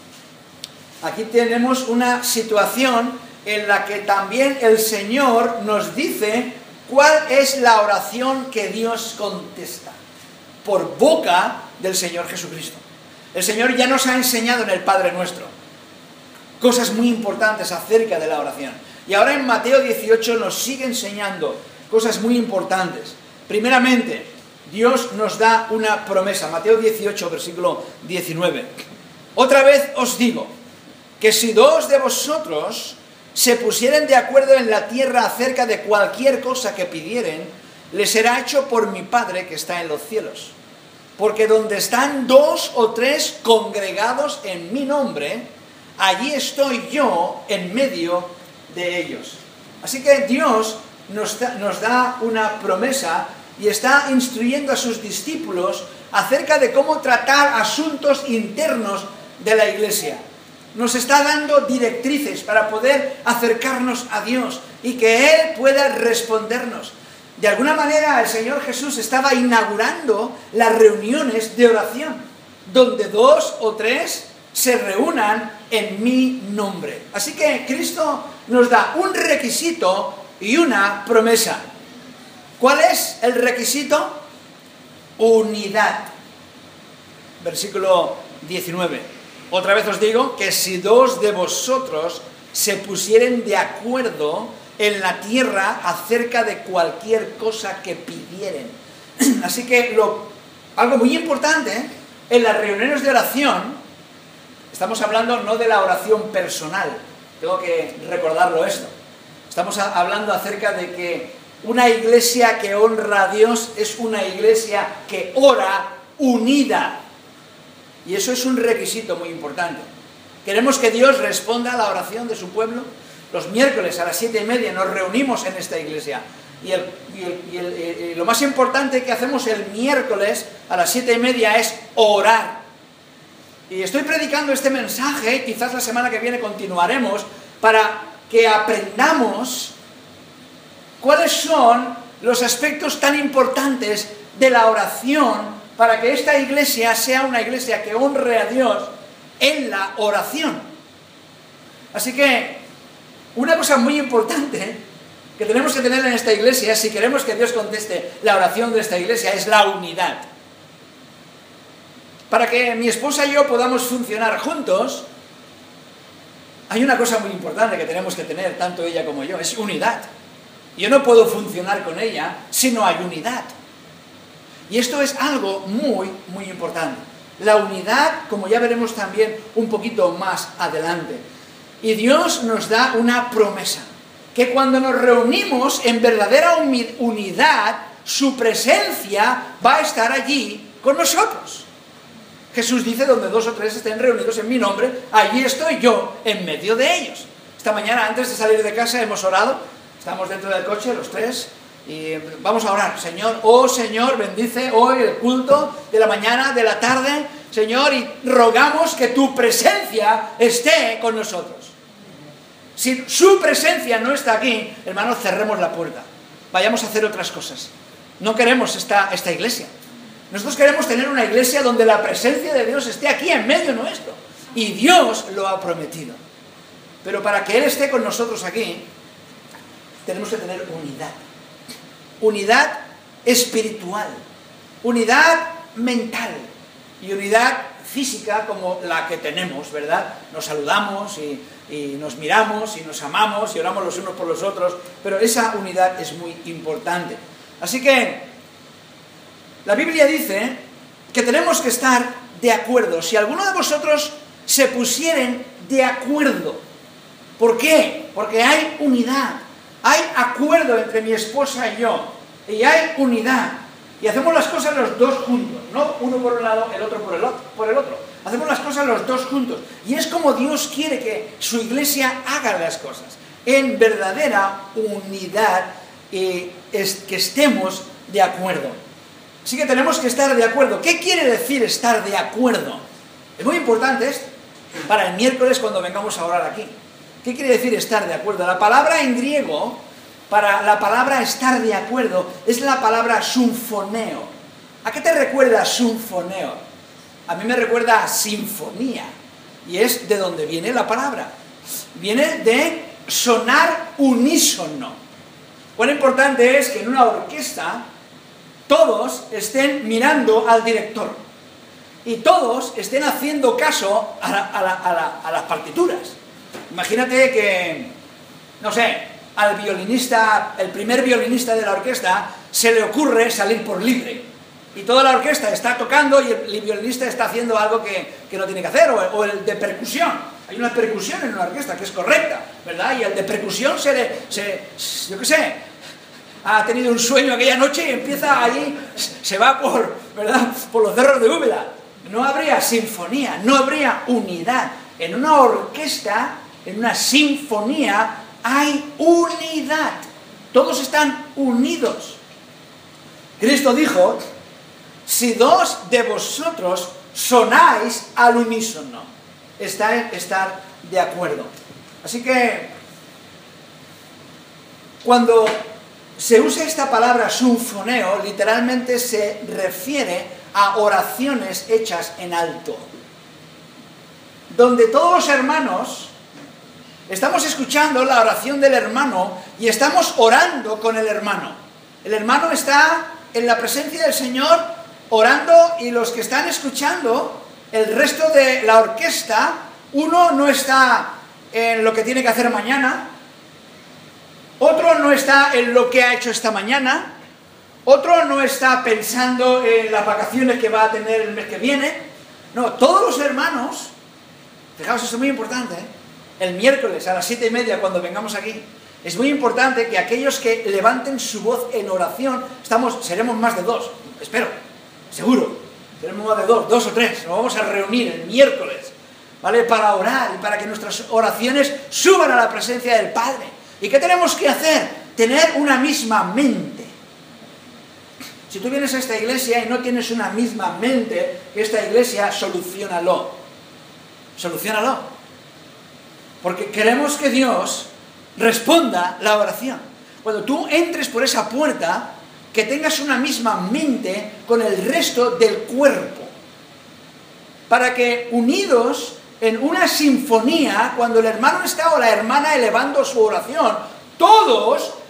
Aquí tenemos una situación en la que también el Señor nos dice cuál es la oración que Dios contesta por boca del Señor Jesucristo. El Señor ya nos ha enseñado en el Padre Nuestro cosas muy importantes acerca de la oración. Y ahora en Mateo 18 nos sigue enseñando cosas muy importantes. Primeramente, Dios nos da una promesa. Mateo 18, versículo 19. Otra vez os digo, que si dos de vosotros se pusieren de acuerdo en la tierra acerca de cualquier cosa que pidieren, les será hecho por mi Padre que está en los cielos. Porque donde están 2 o 3 congregados en mi nombre, allí estoy yo en medio de ellos. Así que Dios nos da una promesa y está instruyendo a sus discípulos acerca de cómo tratar asuntos internos de la iglesia. Nos está dando directrices para poder acercarnos a Dios y que Él pueda respondernos. De alguna manera el Señor Jesús estaba inaugurando las reuniones de oración, donde 2 o 3 se reúnan en mi nombre. Así que Cristo nos da un requisito y una promesa. ¿Cuál es el requisito? Unidad. Versículo 19. Otra vez os digo que si 2 de vosotros se pusieren de acuerdo en la tierra acerca de cualquier cosa que pidieren. Así que algo muy importante, en las reuniones de oración, estamos hablando no de la oración personal, tengo que recordarlo esto. Estamos hablando acerca de que una iglesia que honra a Dios es una iglesia que ora unida. Y eso es un requisito muy importante. Queremos que Dios responda a la oración de su pueblo. Los miércoles a las 7:30 nos reunimos en esta iglesia. Y lo más importante que hacemos el miércoles a las 7:30 es orar. Y estoy predicando este mensaje, quizás la semana que viene continuaremos, para que aprendamos cuáles son los aspectos tan importantes de la oración, para que esta iglesia sea una iglesia que honre a Dios en la oración. Así que, una cosa muy importante que tenemos que tener en esta iglesia, si queremos que Dios conteste la oración de esta iglesia, es la unidad. Para que mi esposa y yo podamos funcionar juntos, hay una cosa muy importante que tenemos que tener, tanto ella como yo, es unidad. Yo no puedo funcionar con ella si no hay unidad. Y esto es algo muy, muy importante. La unidad, como ya veremos también un poquito más adelante. Y Dios nos da una promesa, que cuando nos reunimos en verdadera unidad, su presencia va a estar allí con nosotros. Jesús dice, donde 2 o 3 estén reunidos en mi nombre, allí estoy yo en medio de ellos. Esta mañana, antes de salir de casa, hemos orado, estamos dentro del coche, los 3, y vamos a orar. Señor, oh Señor, bendice hoy el culto de la mañana, de la tarde, Señor, y rogamos que tu presencia esté con nosotros. Si su presencia no está aquí, hermanos, cerremos la puerta. Vayamos a hacer otras cosas. No queremos esta iglesia. Nosotros queremos tener una iglesia donde la presencia de Dios esté aquí en medio nuestro. Y Dios lo ha prometido. Pero para que Él esté con nosotros aquí, tenemos que tener unidad. Unidad espiritual. Unidad mental. Y unidad física como la que tenemos, ¿verdad? Nos saludamos y nos miramos y nos amamos y oramos los unos por los otros. Pero esa unidad es muy importante. Así que la Biblia dice que tenemos que estar de acuerdo. Si alguno de vosotros se pusieren de acuerdo. ¿Por qué? Porque hay unidad. Hay acuerdo entre mi esposa y yo. Y hay unidad. Y hacemos las cosas los dos juntos. No uno por un lado, el otro por el otro. Hacemos las cosas los dos juntos. Y es como Dios quiere que su iglesia haga las cosas. En verdadera unidad. Que estemos de acuerdo. Así que tenemos que estar de acuerdo. ¿Qué quiere decir estar de acuerdo? Es muy importante esto, para el miércoles cuando vengamos a orar aquí. ¿Qué quiere decir estar de acuerdo? La palabra en griego, para la palabra estar de acuerdo, es la palabra symphoneo. ¿A qué te recuerda symphoneo? A mí me recuerda a sinfonía, y es de donde viene la palabra. Viene de sonar unísono. Cuán importante es que en una orquesta todos estén mirando al director y todos estén haciendo caso a las partituras. Imagínate que, no sé, al violinista, el primer violinista de la orquesta, se le ocurre salir por libre. Y toda la orquesta está tocando y el violinista está haciendo algo que no tiene que hacer, o el de percusión. Hay una percusión en una orquesta que es correcta, ¿verdad? Y el de percusión yo qué sé, ha tenido un sueño aquella noche y empieza allí, se va ¿verdad? Por los cerros de Úbeda. No habría sinfonía, no habría unidad. En una orquesta, en una sinfonía, hay unidad. Todos están unidos. Cristo dijo, si 2 de vosotros sonáis al unísono, estar de acuerdo. Así que, cuando se usa esta palabra sinfoneo, literalmente se refiere a oraciones hechas en alto. Donde todos los hermanos estamos escuchando la oración del hermano y estamos orando con el hermano. El hermano está en la presencia del Señor orando y los que están escuchando, el resto de la orquesta, uno no está en lo que tiene que hacer mañana, otro no está en lo que ha hecho esta mañana, otro no está pensando en las vacaciones que va a tener el mes que viene. No, todos los hermanos, fijaos, esto es muy importante, el miércoles a las 7:30 cuando vengamos aquí, es muy importante que aquellos que levanten su voz en oración, seremos más de 2, espero, seguro, seremos más de 2 o 3, nos vamos a reunir el miércoles, ¿vale? Para orar y para que nuestras oraciones suban a la presencia del Padre. ¿Y qué tenemos que hacer? Tener una misma mente. Si tú vienes a esta iglesia y no tienes una misma mente que esta iglesia, soluciónalo. Soluciónalo. Porque queremos que Dios responda la oración. Cuando tú entres por esa puerta, que tengas una misma mente con el resto del cuerpo. Para que unidos en una sinfonía, cuando el hermano está o la hermana elevando su oración, todos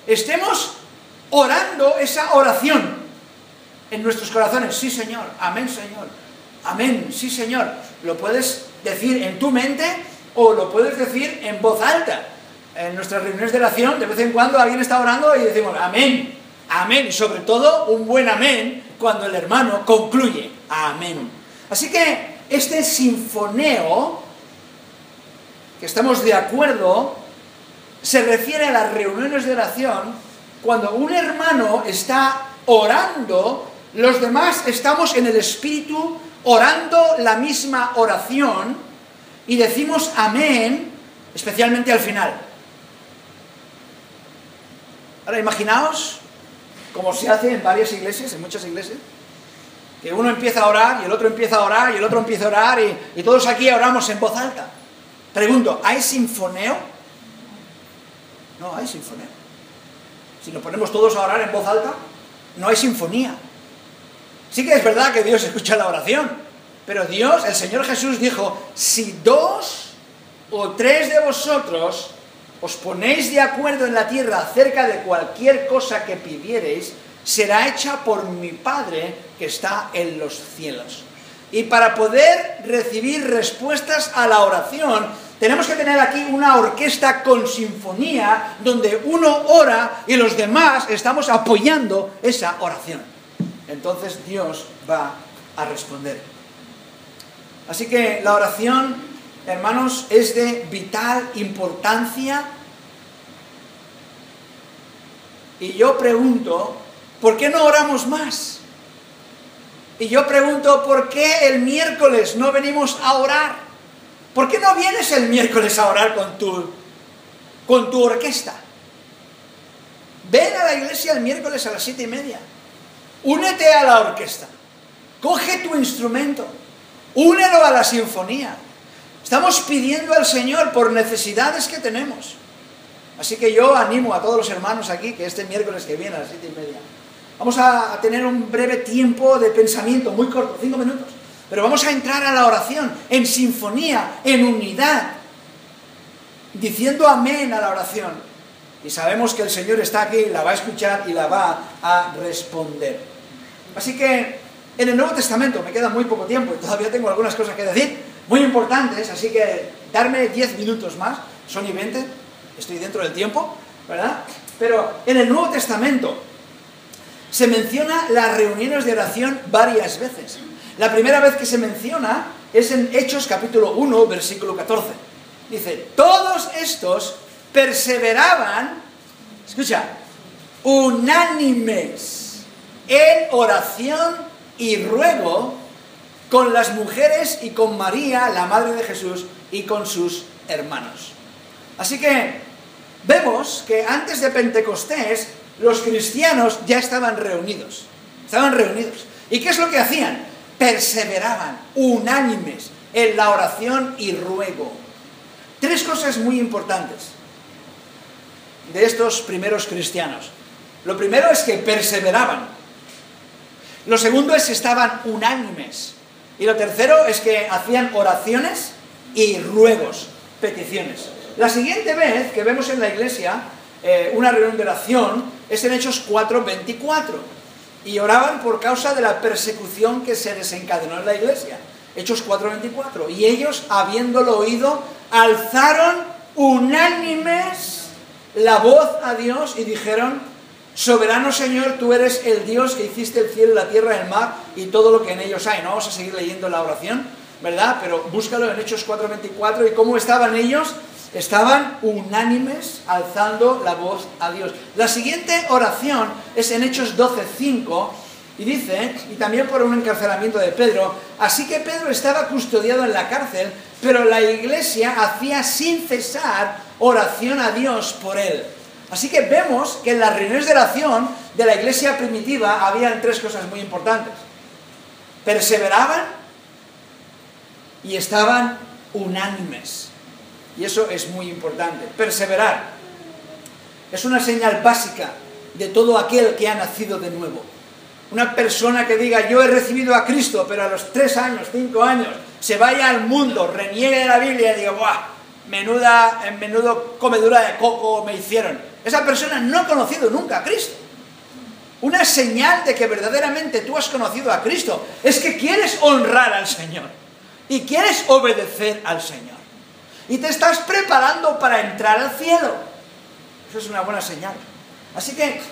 estemos orando esa oración en nuestros corazones. Sí, Señor. Amén, Señor. Amén. Sí, Señor. Lo puedes decir en tu mente o lo puedes decir en voz alta. En nuestras reuniones de oración, de vez en cuando alguien está orando y decimos amén, amén. Y sobre todo, un buen amén cuando el hermano concluye. Amén. Así que este sinfoneo, que estamos de acuerdo, se refiere a las reuniones de oración cuando un hermano está orando, los demás estamos en el Espíritu orando la misma oración y decimos amén, especialmente al final. Ahora imaginaos, como se hace en varias iglesias, en muchas iglesias, que uno empieza a orar y el otro empieza a orar y el otro empieza a orar y todos aquí oramos en voz alta. Pregunto, ¿hay sinfoneo? No hay sinfoneo. Si nos ponemos todos a orar en voz alta, no hay sinfonía. Sí que es verdad que Dios escucha la oración, pero Dios, el Señor Jesús dijo, si 2 o 3 de vosotros os ponéis de acuerdo en la tierra acerca de cualquier cosa que pidiereis, será hecha por mi Padre que está en los cielos. Y para poder recibir respuestas a la oración, tenemos que tener aquí una orquesta con sinfonía, donde uno ora y los demás estamos apoyando esa oración. Entonces Dios va a responder. Así que la oración, hermanos, es de vital importancia. Y yo pregunto, ¿por qué no oramos más? Y yo pregunto, ¿por qué el miércoles no venimos a orar? ¿Por qué no vienes el miércoles a orar con tu orquesta? Ven a la iglesia el miércoles a las 7:30. Únete a la orquesta. Coge tu instrumento. Únelo a la sinfonía. Estamos pidiendo al Señor por necesidades que tenemos. Así que yo animo a todos los hermanos aquí que este miércoles que viene a las 7:30 vamos a tener un breve tiempo de pensamiento, muy corto, 5 minutos. Pero vamos a entrar a la oración en sinfonía, en unidad, diciendo amén a la oración. Y sabemos que el Señor está aquí, la va a escuchar y la va a responder. Así que en el Nuevo Testamento me queda muy poco tiempo y todavía tengo algunas cosas que decir, muy importantes, así que darme 10 minutos más, son y 20, estoy dentro del tiempo, ¿verdad? Pero en el Nuevo Testamento se menciona las reuniones de oración varias veces. La primera vez que se menciona es en Hechos capítulo 1, versículo 14. Dice, todos estos perseveraban, escucha, unánimes en oración y ruego con las mujeres y con María, la madre de Jesús, y con sus hermanos. Así que vemos que antes de Pentecostés los cristianos ya estaban reunidos. ¿Y qué es lo que hacían? Perseveraban, unánimes, en la oración y ruego. 3 cosas muy importantes de estos primeros cristianos. Lo primero es que perseveraban. Lo segundo es que estaban unánimes. Y lo tercero es que hacían oraciones y ruegos, peticiones. La siguiente vez que vemos en la iglesia una reunión de oración es en Hechos 4:24. Y oraban por causa de la persecución que se desencadenó en la iglesia. Hechos 4:24. Y ellos, habiéndolo oído, alzaron unánimes la voz a Dios y dijeron, soberano Señor, tú eres el Dios que hiciste el cielo, la tierra, el mar y todo lo que en ellos hay. No vamos a seguir leyendo la oración, ¿verdad? Pero búscalo en Hechos 4:24. ¿Y cómo estaban ellos? Estaban unánimes alzando la voz a Dios. La siguiente oración es en Hechos 12:5 y dice, y también por un encarcelamiento de Pedro, así que Pedro estaba custodiado en la cárcel, pero la iglesia hacía sin cesar oración a Dios por él. Así que vemos que en las reuniones de oración de la iglesia primitiva habían 3 cosas muy importantes. Perseveraban y estaban unánimes. Y eso es muy importante. Perseverar es una señal básica de todo aquel que ha nacido de nuevo. Una persona que diga, yo he recibido a Cristo, pero a los 3 años, 5 años, se vaya al mundo, reniegue de la Biblia y diga, ¡buah! menudo comedura de coco me hicieron. Esa persona no ha conocido nunca a Cristo. Una señal de que verdaderamente tú has conocido a Cristo es que quieres honrar al Señor y quieres obedecer al Señor. Y te estás preparando para entrar al cielo. Eso es una buena señal. Así que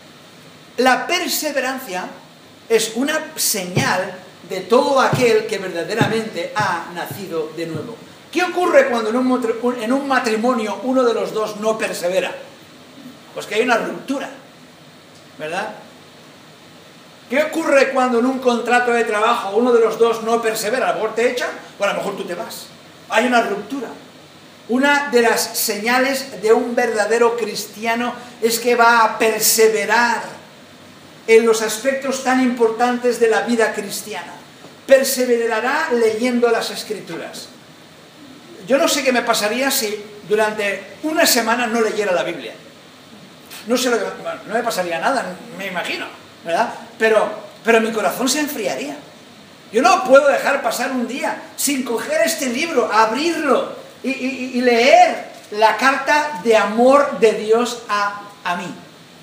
la perseverancia es una señal de todo aquel que verdaderamente ha nacido de nuevo. ¿Qué ocurre cuando en un matrimonio uno de los dos no persevera? Pues que hay una ruptura, ¿verdad? ¿Qué ocurre cuando en un contrato de trabajo uno de los dos no persevera? A lo mejor te echan o a lo mejor tú te vas. Hay una ruptura. Una de las señales de un verdadero cristiano es que va a perseverar en los aspectos tan importantes de la vida cristiana. Perseverará leyendo las Escrituras. Yo no sé qué me pasaría si durante una semana no leyera la Biblia. No sé no me pasaría nada, me imagino, ¿verdad? Pero mi corazón se enfriaría. Yo no puedo dejar pasar un día sin coger este libro, abrirlo y leer la carta de amor de Dios a mí.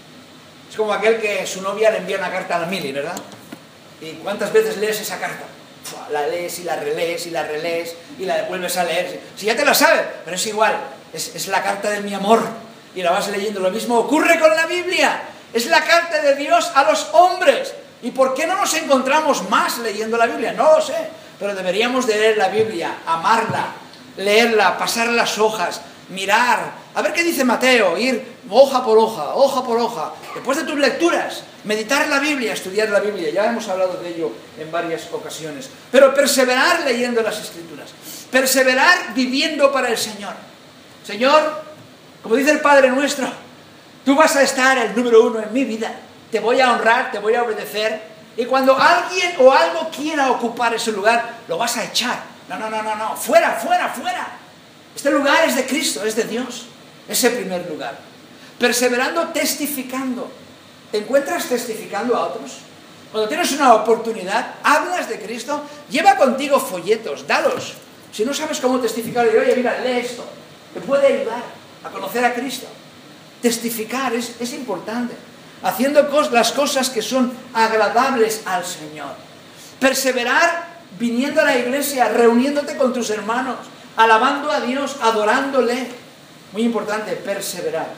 Es como aquel que su novia le envía una carta a la mili, ¿verdad? ¿Y cuántas veces lees esa carta? La lees y la relees y la relees y la vuelves a leer. Si ya te la sabes, pero es igual, es la carta de mi amor y la vas leyendo. Lo mismo ocurre con la Biblia. Es la carta de Dios a los hombres. ¿Y por qué no nos encontramos más leyendo la Biblia? No lo sé, pero deberíamos de leer la Biblia, amarla, leerla, pasar las hojas, mirar, a ver qué dice Mateo, ir hoja por hoja, hoja por hoja. Después de tus lecturas, meditar la Biblia, estudiar la Biblia. Ya hemos hablado de ello en varias ocasiones. Pero perseverar leyendo las Escrituras. Perseverar viviendo para el Señor. Señor, como dice el Padre nuestro, tú vas a estar el número uno en mi vida. Te voy a honrar, te voy a obedecer. Y cuando alguien o algo quiera ocupar ese lugar, lo vas a echar. No. Fuera, fuera, fuera. Este lugar es de Cristo, es de Dios. Ese primer lugar. Perseverando, testificando. ¿Te encuentras testificando a otros? Cuando tienes una oportunidad, hablas de Cristo, lleva contigo folletos, dalos. Si no sabes cómo testificar, oye, mira, lee esto. Te puede ayudar a conocer a Cristo. Testificar es importante. Haciendo las cosas que son agradables al Señor. Perseverar viniendo a la iglesia, reuniéndote con tus hermanos, alabando a Dios, adorándole. Muy importante, perseverar.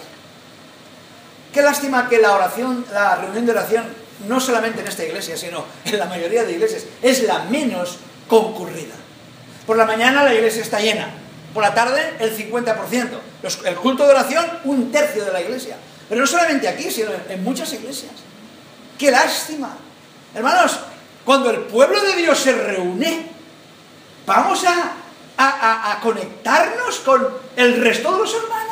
Qué lástima que la reunión de oración, no solamente en esta iglesia, sino en la mayoría de iglesias, es la menos concurrida. Por la mañana la iglesia está llena, por la tarde el 50%. El culto de oración, 1/3 de la iglesia. Pero no solamente aquí, sino en muchas iglesias. ¡Qué lástima! Hermanos, cuando el pueblo de Dios se reúne, vamos a conectarnos con el resto de los hermanos.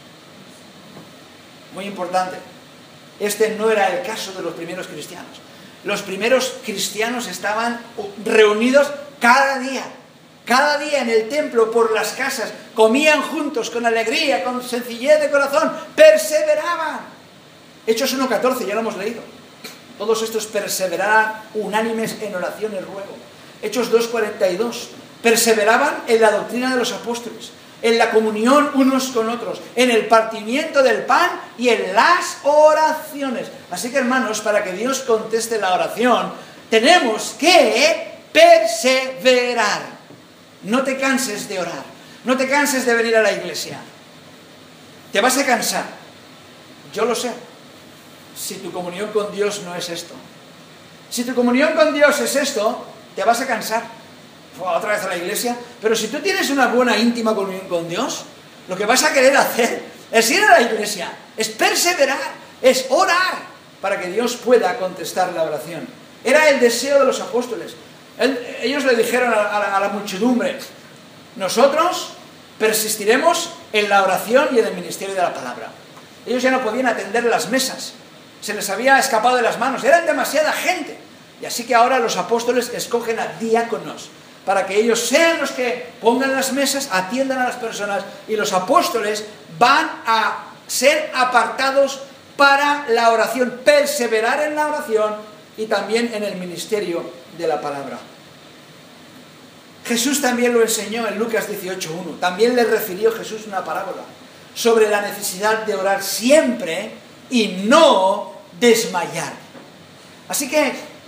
Muy importante. Este no era el caso de los primeros cristianos. Los primeros cristianos estaban reunidos cada día en el templo, por las casas, comían juntos con alegría, con sencillez de corazón, perseveraban. Hechos 1:14, ya lo hemos leído. Todos estos perseverarán unánimes en oración y ruego. Hechos 2:42, perseveraban en la doctrina de los apóstoles, en la comunión unos con otros, en el partimiento del pan y en las oraciones. Así que, hermanos, para que Dios conteste la oración, tenemos que perseverar. No te canses de orar. No te canses de venir a la iglesia. Te vas a cansar. Yo lo sé. Si tu comunión con Dios no es esto. Si tu comunión con Dios es esto, te vas a cansar. Otra vez a la iglesia. Pero si tú tienes una buena íntima comunión con Dios, lo que vas a querer hacer es ir a la iglesia, es perseverar, es orar para que Dios pueda contestar la oración. Era el deseo de los apóstoles. Ellos le dijeron a la muchedumbre: nosotros persistiremos en la oración y en el ministerio de la palabra. Ellos ya no podían atender las mesas, se les había escapado de las manos, eran demasiada gente. Y así que ahora los apóstoles escogen a diáconos para que ellos sean los que pongan las mesas, atiendan a las personas, y los apóstoles van a ser apartados para la oración, perseverar en la oración y también en el ministerio de la palabra. Jesús también lo enseñó en Lucas 18:1. También le refirió Jesús una parábola sobre la necesidad de orar siempre y no desmayar. Así que,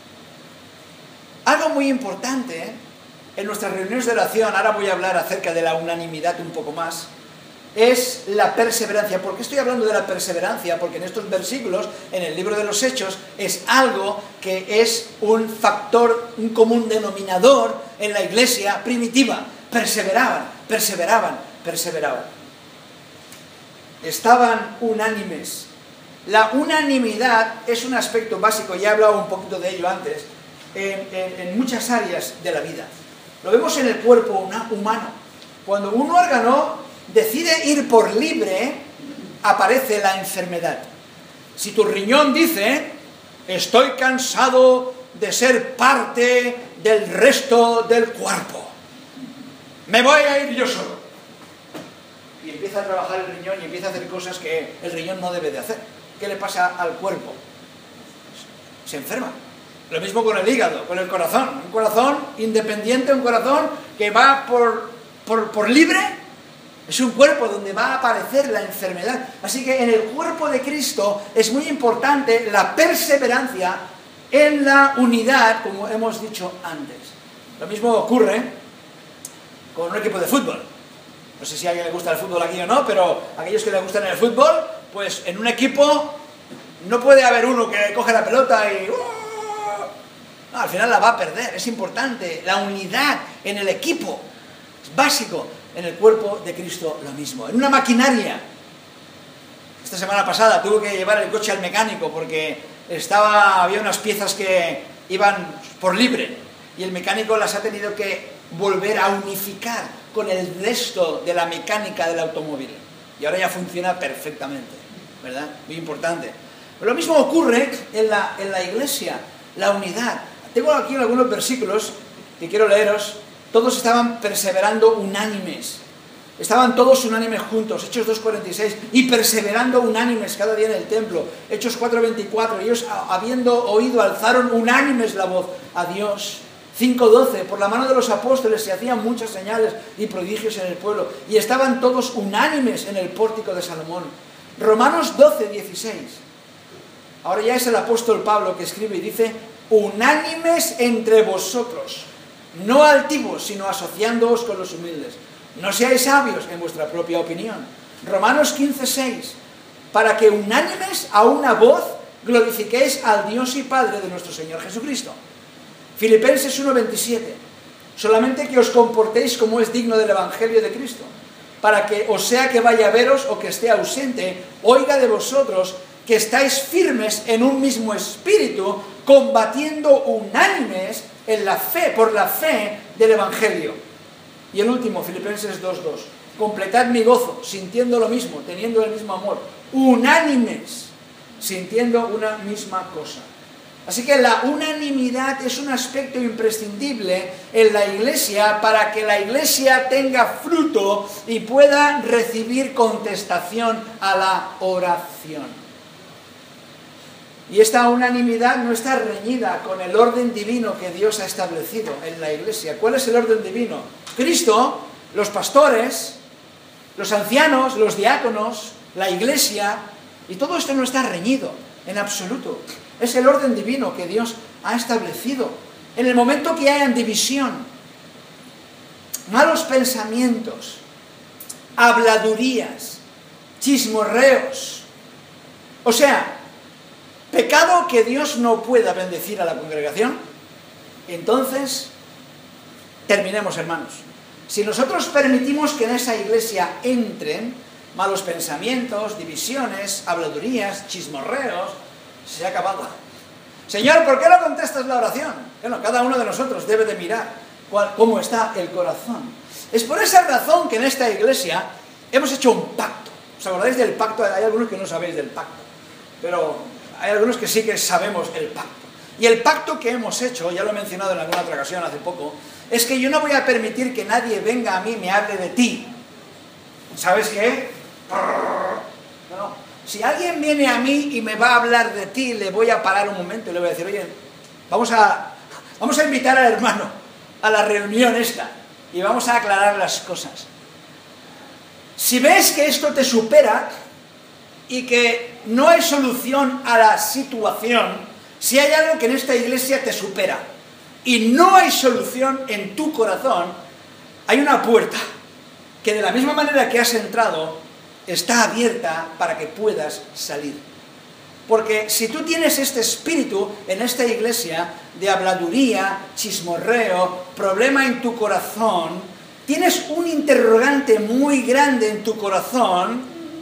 algo muy importante en nuestras reuniones de oración, ahora voy a hablar acerca de la unanimidad un poco más, es la perseverancia. ¿Por qué estoy hablando de la perseverancia? Porque en estos versículos, en el libro de los Hechos, es algo que es un factor, un común denominador en la iglesia primitiva. Perseveraban, perseveraban, perseveraban. Estaban unánimes. La unanimidad es un aspecto básico, ya he hablado un poquito de ello antes, en muchas áreas de la vida. Lo vemos en el cuerpo humano. Cuando un órgano decide ir por libre, aparece la enfermedad. Si tu riñón dice, estoy cansado de ser parte del resto del cuerpo, me voy a ir yo solo. Y empieza a trabajar el riñón y empieza a hacer cosas que el riñón no debe de hacer. ¿Qué le pasa al cuerpo? Se enferma. Lo mismo con el hígado, con el corazón. Un corazón independiente, un corazón que va por libre, es un cuerpo donde va a aparecer la enfermedad. Así que en el cuerpo de Cristo es muy importante la perseverancia en la unidad, como hemos dicho antes. Lo mismo ocurre con un equipo de fútbol. No sé si a alguien le gusta el fútbol aquí o no, pero aquellos que les gustan el fútbol, pues en un equipo no puede haber uno que coge la pelota y... No, al final la va a perder. Es importante la unidad en el equipo. Es básico. En el cuerpo de Cristo lo mismo. En una maquinaria. Esta semana pasada tuve que llevar el coche al mecánico porque había unas piezas que iban por libre y el mecánico las ha tenido que volver a unificar con el resto de la mecánica del automóvil. Y ahora ya funciona perfectamente, ¿verdad? Muy importante. Pero lo mismo ocurre en la iglesia, la unidad. Tengo aquí algunos versículos que quiero leeros. Todos estaban perseverando unánimes. Estaban todos unánimes juntos. Hechos 2:46. Y perseverando unánimes cada día en el templo. Hechos 4:24. Ellos, habiendo oído, alzaron unánimes la voz a Dios. 5:12. Por la mano de los apóstoles se hacían muchas señales y prodigios en el pueblo. Y estaban todos unánimes en el pórtico de Salomón. Romanos 12:16. Ahora ya es el apóstol Pablo que escribe y dice: unánimes entre vosotros, no altivos, sino asociándoos con los humildes. No seáis sabios en vuestra propia opinión. Romanos 15:6. Para que unánimes a una voz glorifiquéis al Dios y Padre de nuestro Señor Jesucristo. Filipenses 1:27. Solamente que os comportéis como es digno del Evangelio de Cristo, para que, o sea que vaya a veros o que esté ausente, oiga de vosotros que estáis firmes en un mismo espíritu, combatiendo unánimes en la fe, por la fe del Evangelio. Y el último, Filipenses 2:2. Completad mi gozo, sintiendo lo mismo, teniendo el mismo amor, unánimes, sintiendo una misma cosa. Así que la unanimidad es un aspecto imprescindible en la iglesia para que la iglesia tenga fruto y pueda recibir contestación a la oración. Y esta unanimidad no está reñida con el orden divino que Dios ha establecido en la iglesia. ¿Cuál es el orden divino? Cristo, los pastores, los ancianos, los diáconos, la iglesia, y todo esto no está reñido en absoluto. Es el orden divino que Dios ha establecido. En el momento que hayan división, malos pensamientos, habladurías, chismorreos, o sea, pecado que Dios no pueda bendecir a la congregación, entonces terminemos, hermanos. Si nosotros permitimos que en esa iglesia entren malos pensamientos, divisiones, habladurías, chismorreos, se ha acabado. Señor, ¿por qué no contestas la oración? Bueno, cada uno de nosotros debe de mirar cómo está el corazón. Es por esa razón que en esta iglesia hemos hecho un pacto. ¿Os acordáis del pacto? Hay algunos que no sabéis del pacto, pero hay algunos que sí que sabemos el pacto. Y el pacto que hemos hecho, ya lo he mencionado en alguna otra ocasión hace poco, es que yo no voy a permitir que nadie venga a mí y me hable de ti. ¿Sabes qué? No. Si alguien viene a mí y me va a hablar de ti, le voy a parar un momento y le voy a decir: oye, vamos a invitar al hermano a la reunión esta. y vamos a aclarar las cosas. Si ves que esto te supera y que no hay solución a la situación, si hay algo que en esta iglesia te supera y no hay solución en tu corazón, hay una puerta que de la misma manera que has entrado, está abierta para que puedas salir. Porque si tú tienes este espíritu en esta iglesia de habladuría, chismorreo, problema en tu corazón, tienes un interrogante muy grande en tu corazón,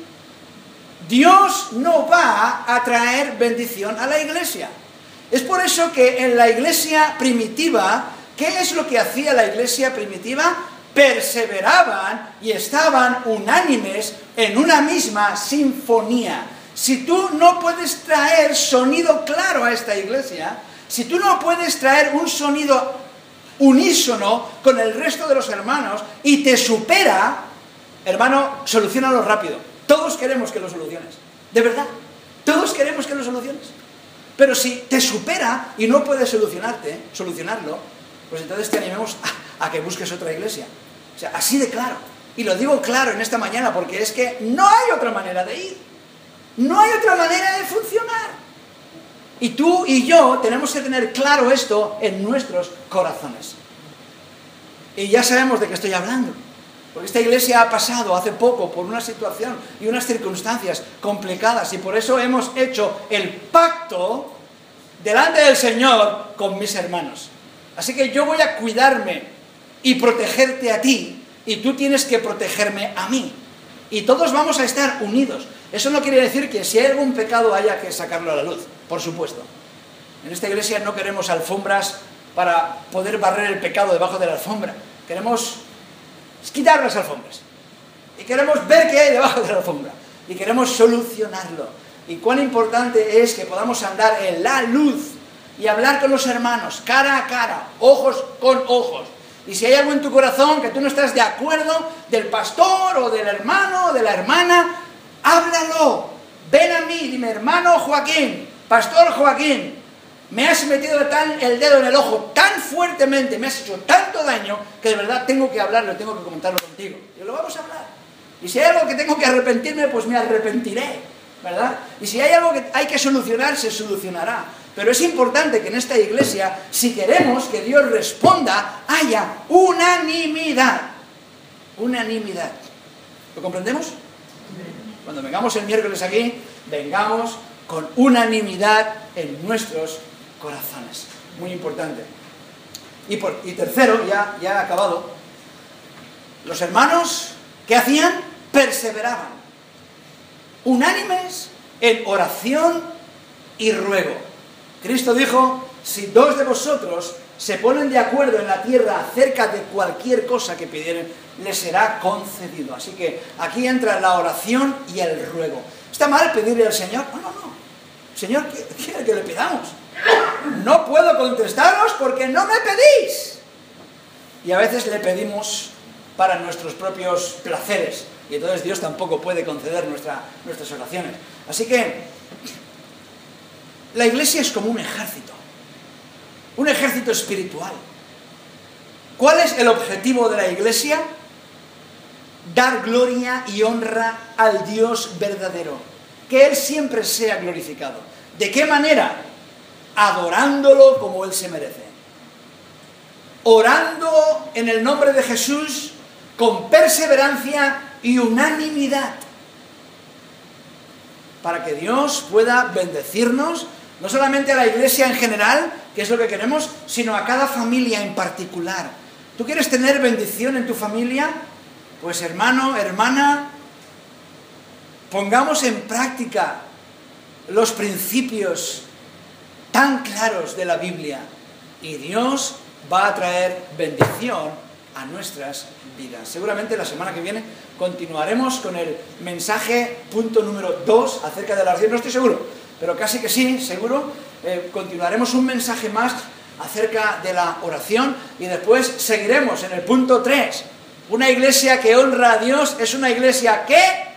Dios no va a traer bendición a la iglesia. Es por eso que en la iglesia primitiva, ¿qué es lo que hacía la iglesia primitiva? Perseveraban y estaban unánimes en una misma sinfonía. Si tú no puedes traer sonido claro a esta iglesia, si tú no puedes traer un sonido unísono con el resto de los hermanos y te supera, hermano, soluciónalo rápido. Todos queremos que lo soluciones, de verdad, todos queremos que lo soluciones. Pero si te supera y no puedes solucionarlo, pues entonces te animemos a que busques otra iglesia. O sea, así de claro. Y lo digo claro en esta mañana porque es que no hay otra manera de ir. No hay otra manera de funcionar. Y tú y yo tenemos que tener claro esto en nuestros corazones. Y ya sabemos de qué estoy hablando. Porque esta iglesia ha pasado hace poco por una situación y unas circunstancias complicadas. Y por eso hemos hecho el pacto delante del Señor con mis hermanos. Así que yo voy a cuidarme y protegerte a ti. Y tú tienes que protegerme a mí. Y todos vamos a estar unidos. Eso no quiere decir que si hay algún pecado haya que sacarlo a la luz, por supuesto. En esta iglesia no queremos alfombras para poder barrer el pecado debajo de la alfombra. Queremos quitar las alfombras. Y queremos ver qué hay debajo de la alfombra. Y queremos solucionarlo. Y cuán importante es que podamos andar en la luz y hablar con los hermanos, cara a cara, ojos con ojos. Y si hay algo en tu corazón que tú no estás de acuerdo del pastor o del hermano o de la hermana, háblalo. Ven a mí, dime, hermano Joaquín, pastor Joaquín, me has metido el dedo en el ojo tan fuertemente, me has hecho tanto daño, que de verdad tengo que hablarlo, tengo que comentarlo contigo. Y lo vamos a hablar. Y si hay algo que tengo que arrepentirme, pues me arrepentiré, ¿verdad? Y si hay algo que hay que solucionar, se solucionará. Pero es importante que en esta iglesia, si queremos que Dios responda, haya unanimidad. Unanimidad. ¿Lo comprendemos? Cuando vengamos el miércoles aquí, vengamos con unanimidad en nuestros corazones. Muy importante. Y tercero, ya he acabado, los hermanos, ¿qué hacían? Perseveraban. Unánimes en oración y ruego. Cristo dijo, si dos de vosotros se ponen de acuerdo en la tierra acerca de cualquier cosa que pidieren, les será concedido. Así que aquí entra la oración y el ruego. ¿Está mal pedirle al Señor? No. Señor, ¿qué quiere que le pidamos? No puedo contestaros porque no me pedís. Y a veces le pedimos para nuestros propios placeres. Y entonces Dios tampoco puede conceder nuestras oraciones. Así que la iglesia es como un ejército espiritual. ¿Cuál es el objetivo de la iglesia? Dar gloria y honra al Dios verdadero. Que Él siempre sea glorificado. ¿De qué manera? Adorándolo como Él se merece. Orando en el nombre de Jesús con perseverancia y unanimidad. Para que Dios pueda bendecirnos, no solamente a la iglesia en general, que es lo que queremos, sino a cada familia en particular. ¿Tú quieres tener bendición en tu familia? Pues hermano, hermana, pongamos en práctica los principios tan claros de la Biblia y Dios va a traer bendición a nuestras vidas. Seguramente la semana que viene continuaremos con el mensaje punto número 2 acerca de la oración. No estoy seguro, pero casi que sí, seguro. Continuaremos un mensaje más acerca de la oración y después seguiremos en el punto 3. Una iglesia que honra a Dios es una iglesia que...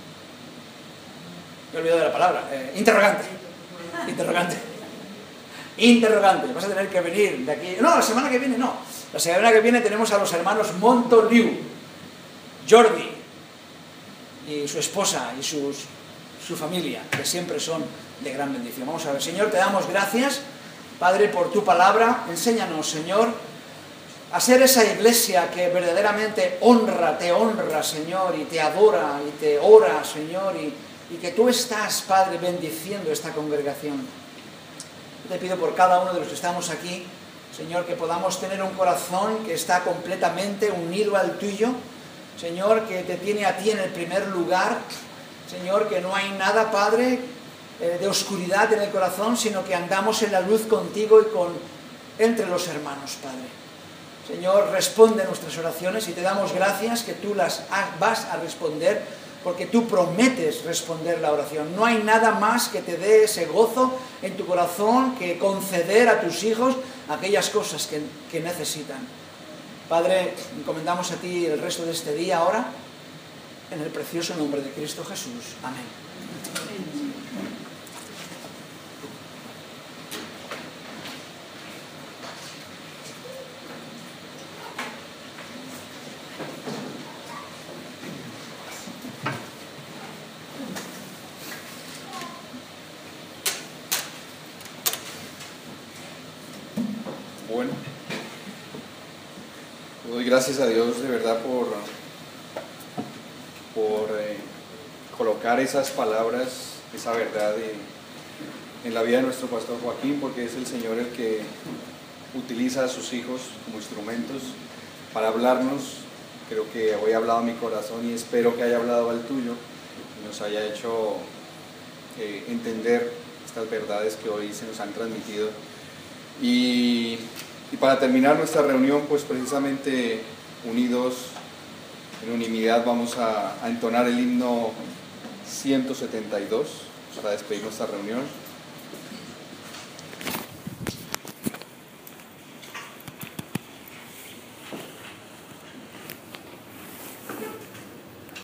Me he olvidado de la palabra. Interrogante. Interrogante, vas a tener que venir de aquí. No, la semana que viene no. La semana que viene tenemos a los hermanos Montoliu, Jordi y su esposa y su familia, que siempre son de gran bendición. Vamos a ver, Señor, te damos gracias, Padre, por tu palabra. Enséñanos, Señor, a ser esa iglesia que verdaderamente te honra, Señor, y te adora, y te ora, Señor, y que tú estás, Padre, bendiciendo esta congregación. Te pido por cada uno de los que estamos aquí, Señor, que podamos tener un corazón que está completamente unido al tuyo, Señor, que te tiene a ti en el primer lugar, Señor, que no hay nada, Padre, de oscuridad en el corazón, sino que andamos en la luz contigo y entre los hermanos, Padre. Señor, responde a nuestras oraciones y te damos gracias que tú las vas a responder, porque tú prometes responder la oración. No hay nada más que te dé ese gozo en tu corazón que conceder a tus hijos aquellas cosas que necesitan. Padre, encomendamos a ti el resto de este día ahora, en el precioso nombre de Cristo Jesús. Amén. Bueno, doy gracias a Dios de verdad por colocar esas palabras, esa verdad en la vida de nuestro pastor Joaquín, porque es el Señor el que utiliza a sus hijos como instrumentos para hablarnos. Creo que hoy ha hablado a mi corazón y espero que haya hablado al tuyo y nos haya hecho entender estas verdades que hoy se nos han transmitido. Y para terminar nuestra reunión, pues precisamente unidos en unanimidad vamos a entonar el himno 172 para despedir nuestra reunión.